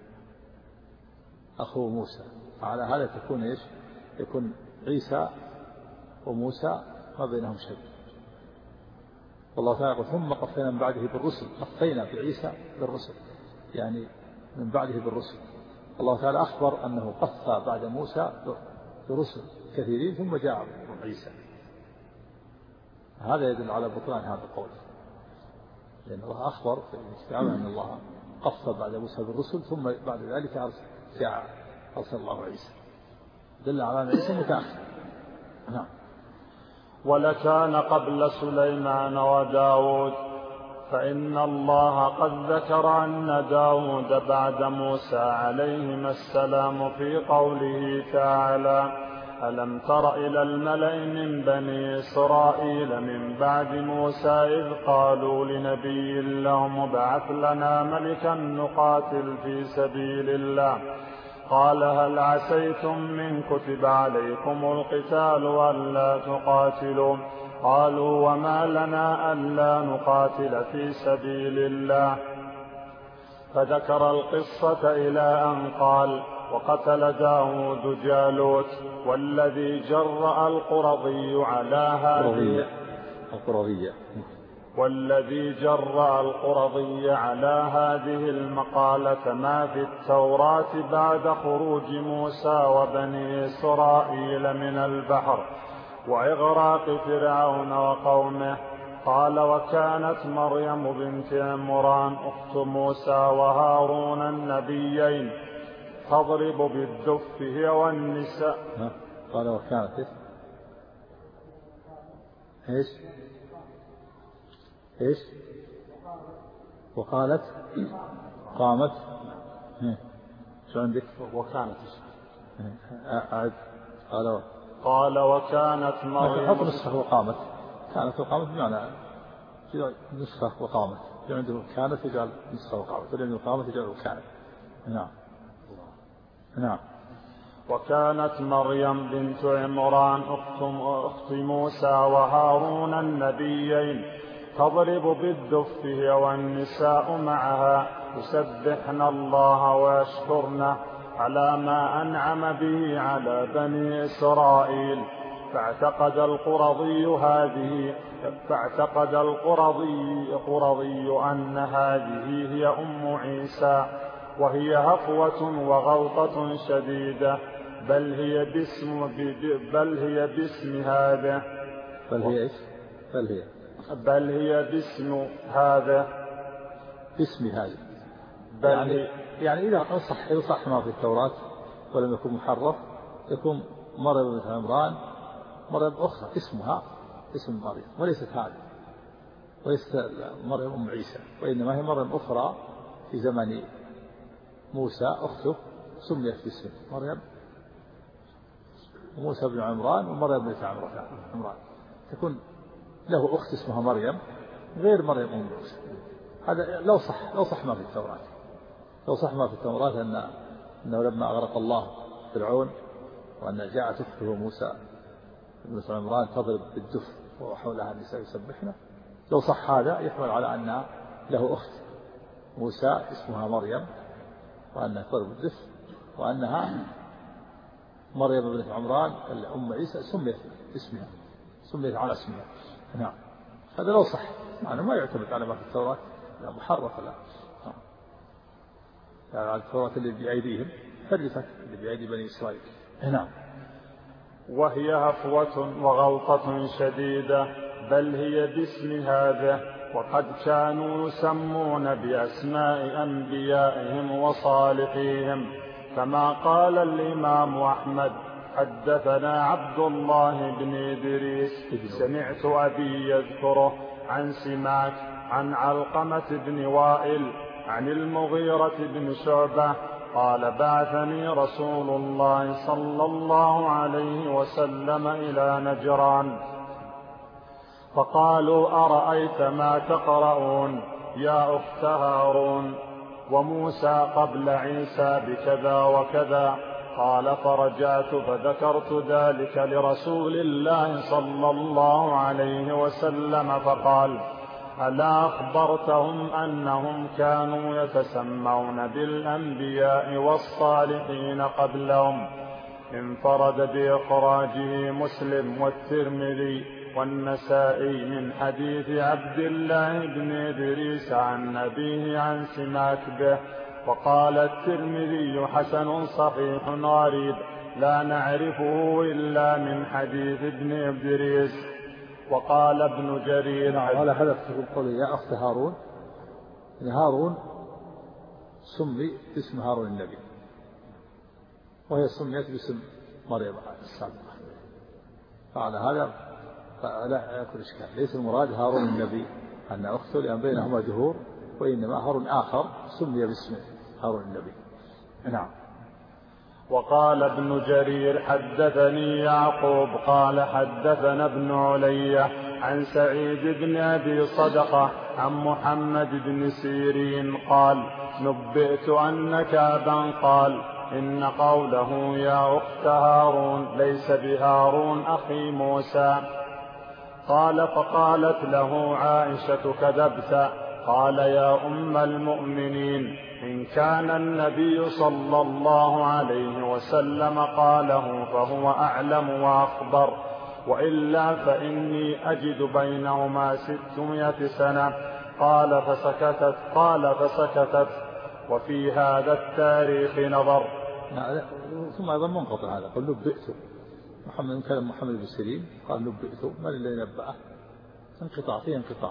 أخو موسى، على هذا تكون إيش؟ يكون عيسى وموسى ما بينهم شيء. والله تعالى يقول ثم قفينا من بعده بالرسل، قفينا بعيسى بالرسل يعني من بعده بالرسل. الله تعالى أخبر أنه قفى بعد موسى برسل كثيرين ثم جاء عيسى. هذا يدل على بطلان هذا القول، لأن الله أخبر في الكتاب أن الله قفى بعد موسى بالرسل ثم بعد ذلك جاء أرسل الله عيسى، دل على أن عيسى متأخر. نعم. ولكان قبل سليمان وداود، فإن الله قد ذكر أن داود بعد موسى عليهما السلام في قوله تعالى: ألم تر إلى الملأ من بني إسرائيل من بعد موسى إذ قالوا لنبي لهم ابعث لنا ملكا نقاتل في سبيل الله، قال هل عسيتم من كتب عليكم القتال ألا تقاتلوا، قالوا وما لنا ألا نقاتل في سبيل الله، فذكر القصة إلى أن قال: وقتل داود جالوت والذي جرأ القرظي على هذه القرظية والذي جرأ القرظي على هذه المقالة ما في التوراة بعد خروج موسى وبني إسرائيل من البحر وإغراق فرعون وقومه. قال: وكانت مريم بنت عمران أخت موسى وهارون النبيين تضرب بالدف هي والنساء. قال: وكانت ايش ايش وقالت قامت شو عندك؟ وكانت أعد. قال قال وكانت مريم حط نسخة وقامت، كانت وقامت بمعنى نسخة وقامت، عنده كانت يجعل نسخة وقامت، ولأنه قامت يجعل وكانت. نعم نعم. وكانت مريم بنت عمران أخت موسى وهارون النبيين تضرب بالدف هي والنساء معها يسبحن الله ويشكرن على ما أنعم به على بني إسرائيل. فاعتقد القرظي هذه فاعتقد القرظي قرظي أن هذه هي أم عيسى، وهي هفوة وغلطة شديدة، بل هي باسم بل هي باسم هذا بل هي ايش؟ بل هي بل هي باسم هذا باسم هذا بل يعني يعني إذا صح يصح ما في التوراة ولم يكن محرف يكون مريم بنت عمران مريم أخرى اسمها اسم مريم وليست هذه، وليست مريم أم عيسى، وإنما هي مريم أخرى في زمن موسى أخته سميت باسم مريم موسى بن عمران ومريم بنت عمران، تكون له أخت اسمها مريم غير مريم أم موسى. هذا لو صح لو صح ما في التوراة، لو صح ما في التوراة أن أنه لما أغرق الله فرعون وأن جاءت أخته موسى بن عمران تضرب بالدف وحولها النساء يسبحنا، لو صح هذا يحمل على أن له أخت موسى اسمها مريم وأنها تضرب بالدف وأنها مريم بنت عمران أم عيسى سميت اسمها سميت على اسمها. نعم هذا لو صح، معنى ما يعتمد على ما في التوراة، لا محرف لا يعني على التوراة اللي بأيديهم حرفت اللي بأيدي بني إسرائيل. نعم. وهي هفوة وغلطة شديدة، بل هي باسم هذا، وقد كانوا يسمون بأسماء أنبيائهم وصالحيهم، كما قال الإمام أحمد: حدثنا عبد الله بن إدريس سمعت أبي يذكره عن سماك عن علقمة بن وائل عن المغيرة بن شعبة قال: بعثني رسول الله صلى الله عليه وسلم إلى نجران، فقالوا: أرأيت ما تقرؤون يا أخت هارون؟ وموسى قبل عيسى بكذا وكذا. قال: فرجعت فذكرت ذلك لرسول الله صلى الله عليه وسلم، فقال: ألا أخبرتهم أنهم كانوا يتسمون بالأنبياء والصالحين قبلهم؟ انفرد بإخراجه مسلم والترمذي والنسائي من حديث عبد الله بن إدريس عن أبيه عن سماك به. وقال الترمذي: حسن صحيح غريب لا نعرفه إلا من حديث ابن إدريس. وقال ابن جرير: على هذا تقول قوله يا أخت هارون، هارون سمي باسم هارون النبي، وهي سميت باسم مريم السابقة، فعلى هذا فلا يكون إشكال. ليس المراد هارون النبي أن أخته، لأن بينهما جهور، وإنما هارون آخر سمي باسم هارون النبي. نعم. وقال ابن جرير: حدثني يعقوب قال حدثنا ابن علي عن سعيد بن أبي صدقة عن محمد بن سيرين قال: نبئت أن كعبا قال: إن قوله يا أخت هارون ليس بهارون أخي موسى. قال: فقالت له عائشة: كذبت. قال: يا أم المؤمنين، إن كان النبي صلى الله عليه وسلم قاله فهو أعلم وأخبر، وإلا فإني أجد بينهما ستمائة سنة. قال فسكتت قال فسكتت وفي هذا التاريخ نظر. ثم أيضا منقطع هذا، قال نبئت. محمد كان محمد بن سيرين قال نبئت، من الذي نبأه؟ انقطاع فيه انقطاع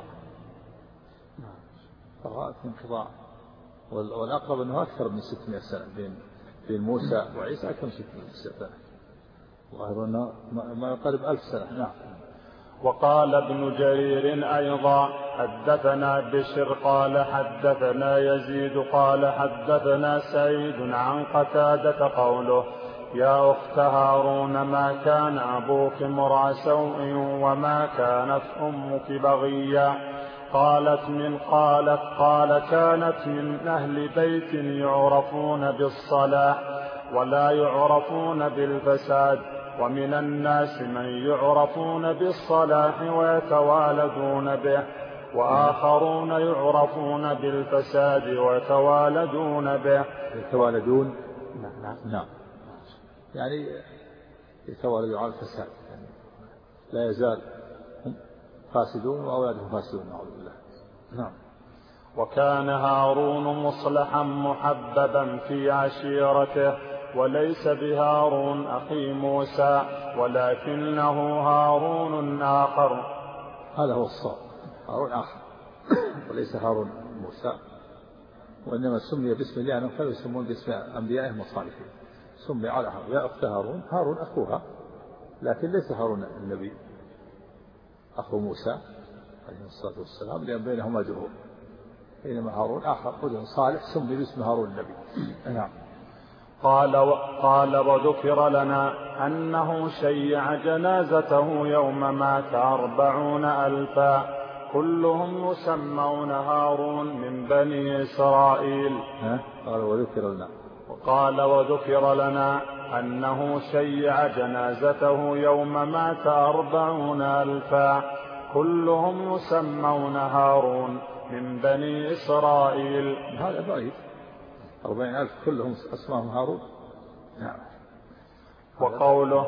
في انقطاع، والأقرب أنه أكثر من ستمائة سنة بين بين موسى وعيسى، أكثر من ستمائة سنة، وظاهر أنه ما يقارب ألف سنة. نعم. وقال ابن جرير أيضا: حدثنا بشر قال حدثنا يزيد قال حدثنا سعيد عن قتادة قوله: يا أخت هارون، ما كان أبوك امرأ سوء وما كانت أمك بغيا. قالت من قالت قال كانت من أهل بيت يعرفون بالصلاح ولا يعرفون بالفساد، ومن الناس من يعرفون بالصلاح ويتوالدون به، وآخرون يعرفون بالفساد ويتوالدون به. يتوالدون نعم نعم يعني يتوالدون على الفساد، يعني لا يزال فاسدون وأولادهم فاسدون، نعوذ بالله. نعم. وكان هارون مصلحا محببا في عشيرته، وليس بهارون أخي موسى، ولكنه هارون آخر. هذا هو الصواب، هارون آخر وليس هارون موسى، وإنما سمي باسم الله أنهم كانوا يسمون باسم أنبيائهم وصالحين، سمي على هارون. يا أخت هارون، هارون أخوها، لكن ليس هارون النبي أخو موسى عليه الصلاة والسلام، لأن بينهما جهور، بينما هارون آخر رجل صالح سمي باسم هارون النبي. نعم. قال, قال وذكر لنا أنه شيع جنازته يوم مات أربعون ألفا كلهم يسمون هارون من بني إسرائيل. قال وذكر لنا قال وذكر لنا أنه شيع جنازته يوم مات أربعون ألفا كلهم يسمون هارون من بني إسرائيل. هذا بعيد، أربعين ألف كلهم اسمهم هارون. نعم. وقوله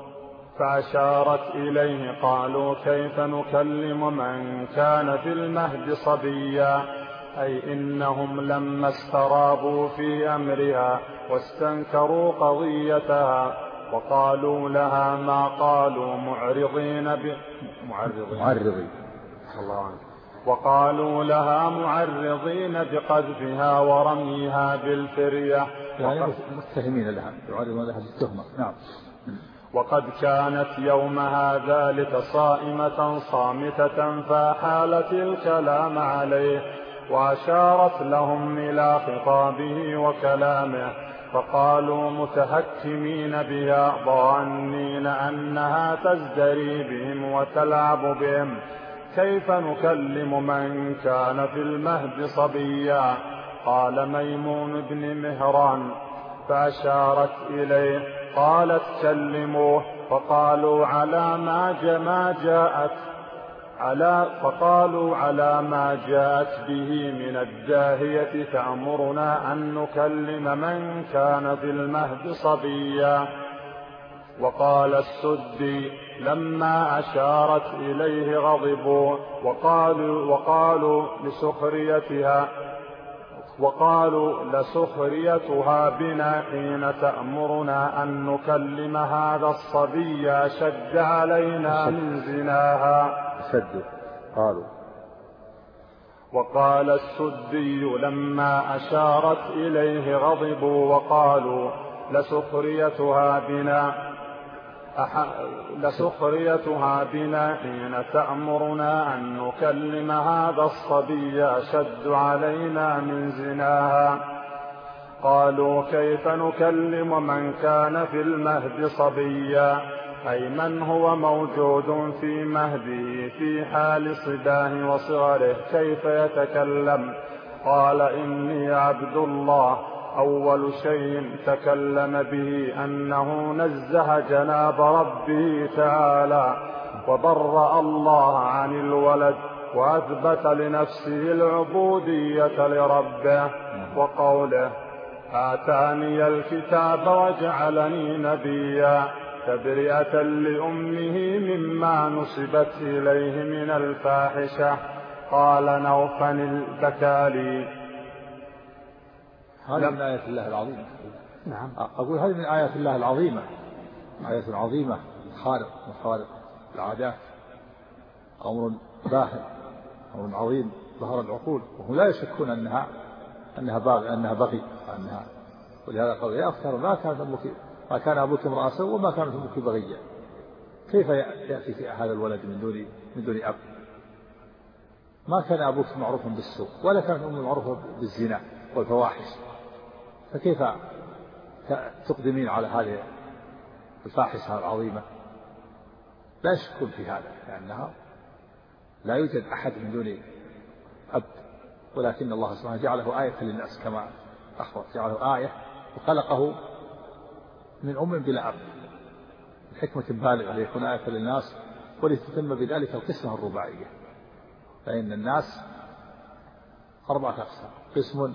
فأشارت إليه قالوا كيف نكلم من كان في المهد صبيا، أي إنهم لما استرابوا في أمرها واستنكروا قضيتها وقالوا لها ما قالوا معرضين ب... معرضين معرضين الله عنه. وقالوا لها معرضين بقذفها ورميها بالفرية، يعني متهمين لها يعرضون لها بالتهمة. نعم. وقد كانت يومها ذلك صائمة صامتة فحالت الكلام عليه وأشارت لهم إلى خطابه وكلامه فقالوا متهكمين بها ظانين أنها تزدري بهم وتلعب بهم كيف نكلم من كان في المهد صبيا. قال ميمون بن مهران فأشارت إليه قالت كلموه فقالوا على ما جاءت على فقالوا على ما جاءت به من الداهية تأمرنا أن نكلم من كان في المهد صبيا. وقال السدي لما أشارت إليه غضبوا وقالوا, وقالوا لسخريتها وقالوا لسخريتها بنا حين تأمرنا أن نكلم هذا الصبي أشد علينا من زناها. أشد قالوا. وقال السدي لما أشارت إليه غضبوا وقالوا لسخريتها بنا أح... لسخريتها بنا حين تأمرنا أن نكلم هذا الصبي أشد علينا من زناها. قالوا كيف نكلم من كان في المهد صبيا، أي من هو موجود في مهده في حال صباه وصغره كيف يتكلم. قال إني عبد الله. أول شيء تكلم به أنه نزه جناب ربه تعالى وبرأ الله عن الولد وأثبت لنفسه العبودية لربه. وقوله آتاني الكتاب وجعلني نبيا تبرئة لأمه مما نسبت إليه من الفاحشة. قال نوفل البكالي هذا من آيات الله العظيمة. نعم. أقول هذه من آيات الله العظيمة، آيات عظيمة خارق من خوارق العادات، أمر باهر، أمر عظيم ظهر العقول وهم لا يشكون أنها أنها باغي أنها بغي أنها. ولهذا قال يا أختار ما كان أبوك ما كان أبوك امرأ سوء وما كانت أمك بغيا. كيف يأتي هذا الولد من دون من دون أب؟ ما كان أبوك معروفا بالسوء ولا كانت أمك معروفة بالزنا والفواحش، فكيف تقدمين على هذه الفاحشة العظيمة؟ لا يشكون في هذا لأنها لا يوجد أحد من دون أب، ولكن الله سبحانه جعله آية للناس كما أخبر، جعله آية وخلقه من أم بلا أب الحكمة بالغة ليكون آية للناس ولتتم بذلك القسمة الرباعية. فإن الناس أربعة أقسام: قسم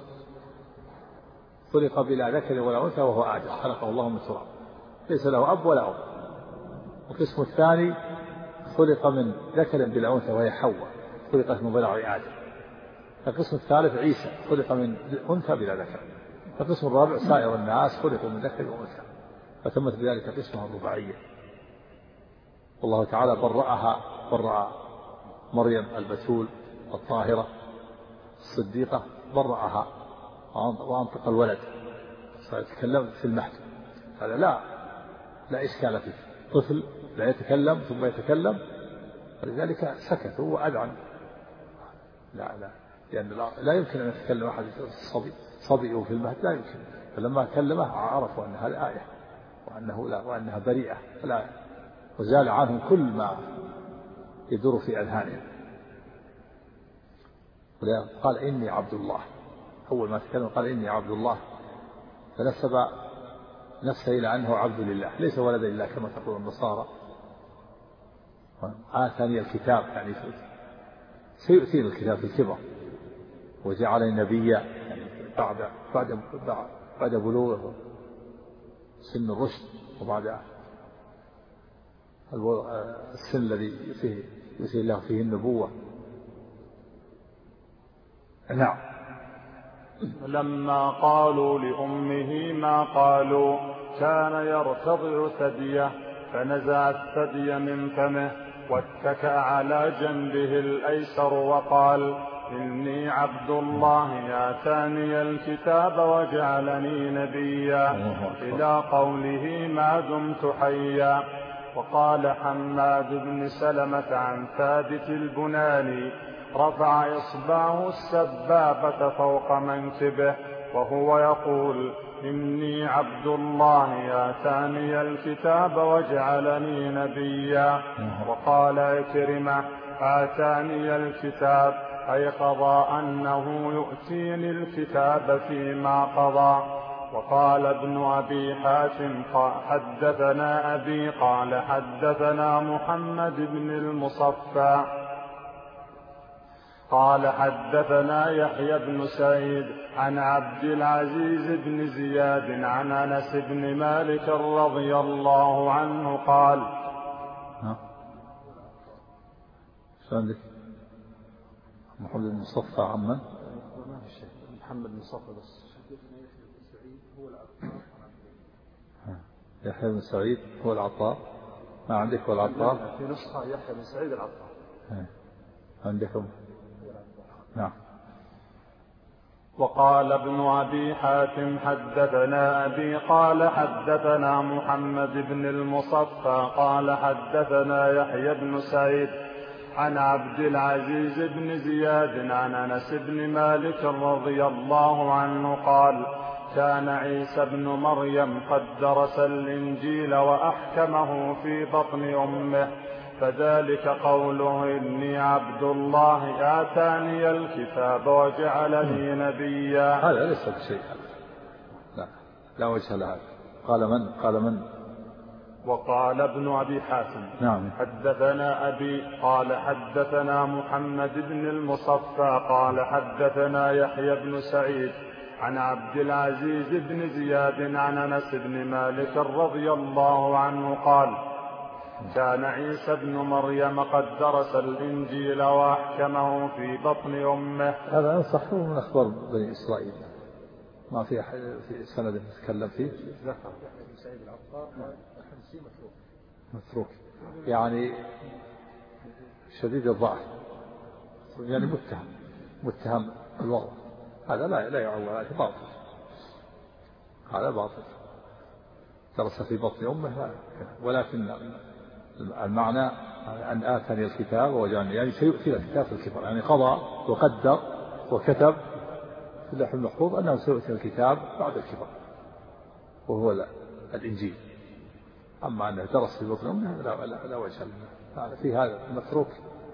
خلق بلا ذكر ولا أنثى وهو آدم خلقه الله من تراب ليس له أب ولا أم. والقسم الثاني خلق من ذكر بلا أنثى وهي حواء خلقت من ضلع آدم. القسم الثالث عيسى خلق من أنثى بلا ذكر. القسم الرابع سائر الناس خلقوا من ذكر وأنثى، فتمت بذلك قسمة الرباعية. والله تعالى برأها برأ مريم البتول الطاهرة الصديقة، برأها وأنطق الولد فيتكلم في المهد. هذا لا لا إشكال فيه، طفل لا يتكلم ثم يتكلم، فلذلك سكت هو أذعن. لا لا لأن لا, لا يمكن أن يتكلم أحد صبي صبي في المهد، لا يمكن فلما كلمه عرفوا أنها الآية وأنه لا وأنها بريئة لا، وزال عنهم كل ما يدور في أذهانهم. قال إني عبد الله، أول ما تكلم قال إني عبد الله، فنسب نفسه إلى أنه عبد لله ليس ولد لله كما تقول النصارى. آتاني الكتاب يعني سيؤتيني الكتاب في الكبر، وجعلني نبيا يعني بعد بعد بعد بلوغه سن الرشد وبعد السن الذي فيه يؤتي الله فيه النبوة. نعم. لما قالوا لأمه ما قالوا كان يرتضع ثديه فنزع الثدي من فمه واتكأ على جنبه الأيسر وقال إني عبد الله آتاني الكتاب وجعلني نبيا إلى قوله ما دمت حيا. وقال حماد بن سلمة عن ثابت البناني رفع إصبعه السبابة فوق منكبه وهو يقول إني عبد الله آتاني الكتاب وجعلني نبيا. وقال عكرمة آتاني الكتاب أي قضى أنه يؤتيني الكتاب فيما قضى. وقال ابن أبي حاتم حدثنا أبي قال حدثنا محمد بن المصفى قال حدثنا يحيى بن سعيد عن عبد العزيز بن زياد عن أنس بن مالك رضي الله عنه قال ها عندك محمد بن المصفى عمن محمد بن المصفى بس يحيى بن سعيد هو العطار ما عندك هو العطار في نسخة يحيى بن سعيد العطار عندكم نعم. وقال ابن أبي حاتم حدثنا أبي قال حدثنا محمد بن المصفى قال حدثنا يحيى بن سعيد عن عبد العزيز بن زياد عن أنس بن مالك رضي الله عنه قال كان عيسى بن مريم قد درس الإنجيل وأحكمه في بطن أمه فذلك قوله إني عبد الله آتاني الكتاب وجعلني نبيا. هذا ليس بشيء لا لا وجه له. قال من قال من وقال ابن أبي حاتم نعم حدثنا أبي قال حدثنا محمد بن المصفى قال حدثنا يحيى بن سعيد عن عبد العزيز بن زياد عن أنس بن مالك رضي الله عنه قال كان عيسى بن مريم قد درس الإنجيل وأحكمه في بطن أمه. هذا أنصح من أخبار بني إسرائيل ما في في سند نتكلم فيه متروك يعني شديد الضعف يعني متهم متهم الوضع هذا لا لا يعول عليه باطل هذا باطل درس في بطن أمه ولكن المعنى أن آتاني الكتاب وجعلني يعني سيؤتي الكتاب في الكبر يعني قضى وقدر وكتب في اللوح المحفوظ أنه سيؤتي الكتاب بعد الكبر وهو الإنجيل. أما أنه درس في بطن أمه لا, لا, لا وجه له في هذا المتروك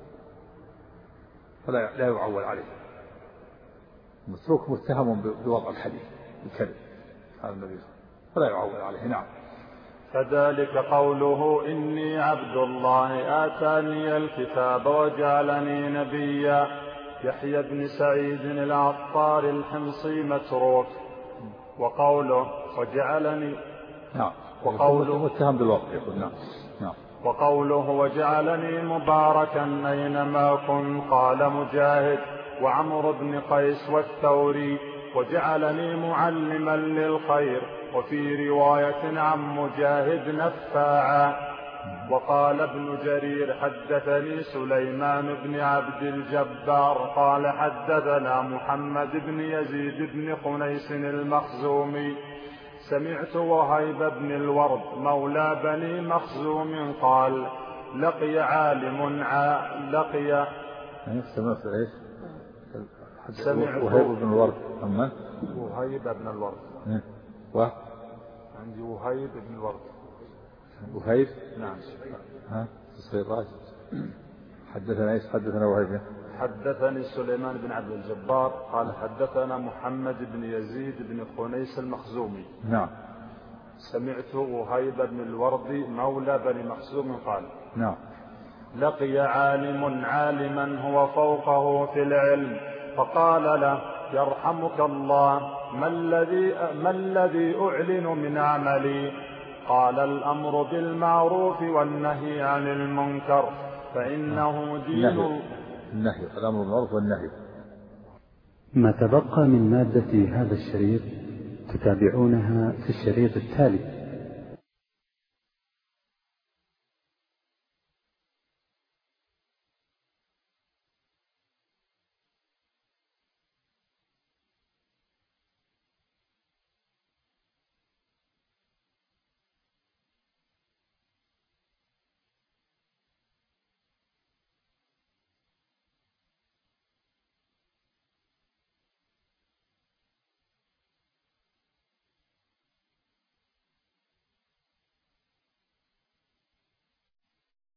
فلا لا يعول عليه. المتروك متهم بوضع الحديث الكذب هذا النبي فلا يعول عليه. نعم. فذلك قوله إني عبد الله آتاني الكتاب وجعلني نبيا. يحيى بن سعيد العطار الحمصي متروك. وقوله وجعلني نعم وقوله متهم بالوقت يقول نعم نعم وقوله وجعلني مباركا أينما كنت قال مجاهد وعمر بن قيس والثوري وجعلني معلما للخير وفي رواية عن مجاهد نفاعا. وقال ابن جرير حدثني سليمان بن عبد الجبار قال حدثنا محمد بن يزيد بن خنيس المخزومي سمعت وهيب بن الورد مولى بني مخزوم قال لقي عالم ع... لقي سمعت ايش سمعت وهيب بن الورد أما وهيب بن الورد و عندي وهيب بن الورد. وهيب نعم. ها تصير راجل. حدثنا ايش؟ حدثنا وهيب. حدثني سليمان بن عبد الجبار قال حدثنا محمد بن يزيد بن خنيس المخزومي. نعم. سمعت وهيب بن الورد مولى بني مخزوم قال نعم. لقي عالم عالما هو فوقه في العلم فقال له يرحمك الله ما الذي ما الذي أعلن من عملي؟ قال الأمر بالمعروف والنهي عن المنكر فإنه دين النهي, النهي. الأمر بالمعروف والنهي. ما تبقى من مادة هذا الشريط تتابعونها في الشريط التالي.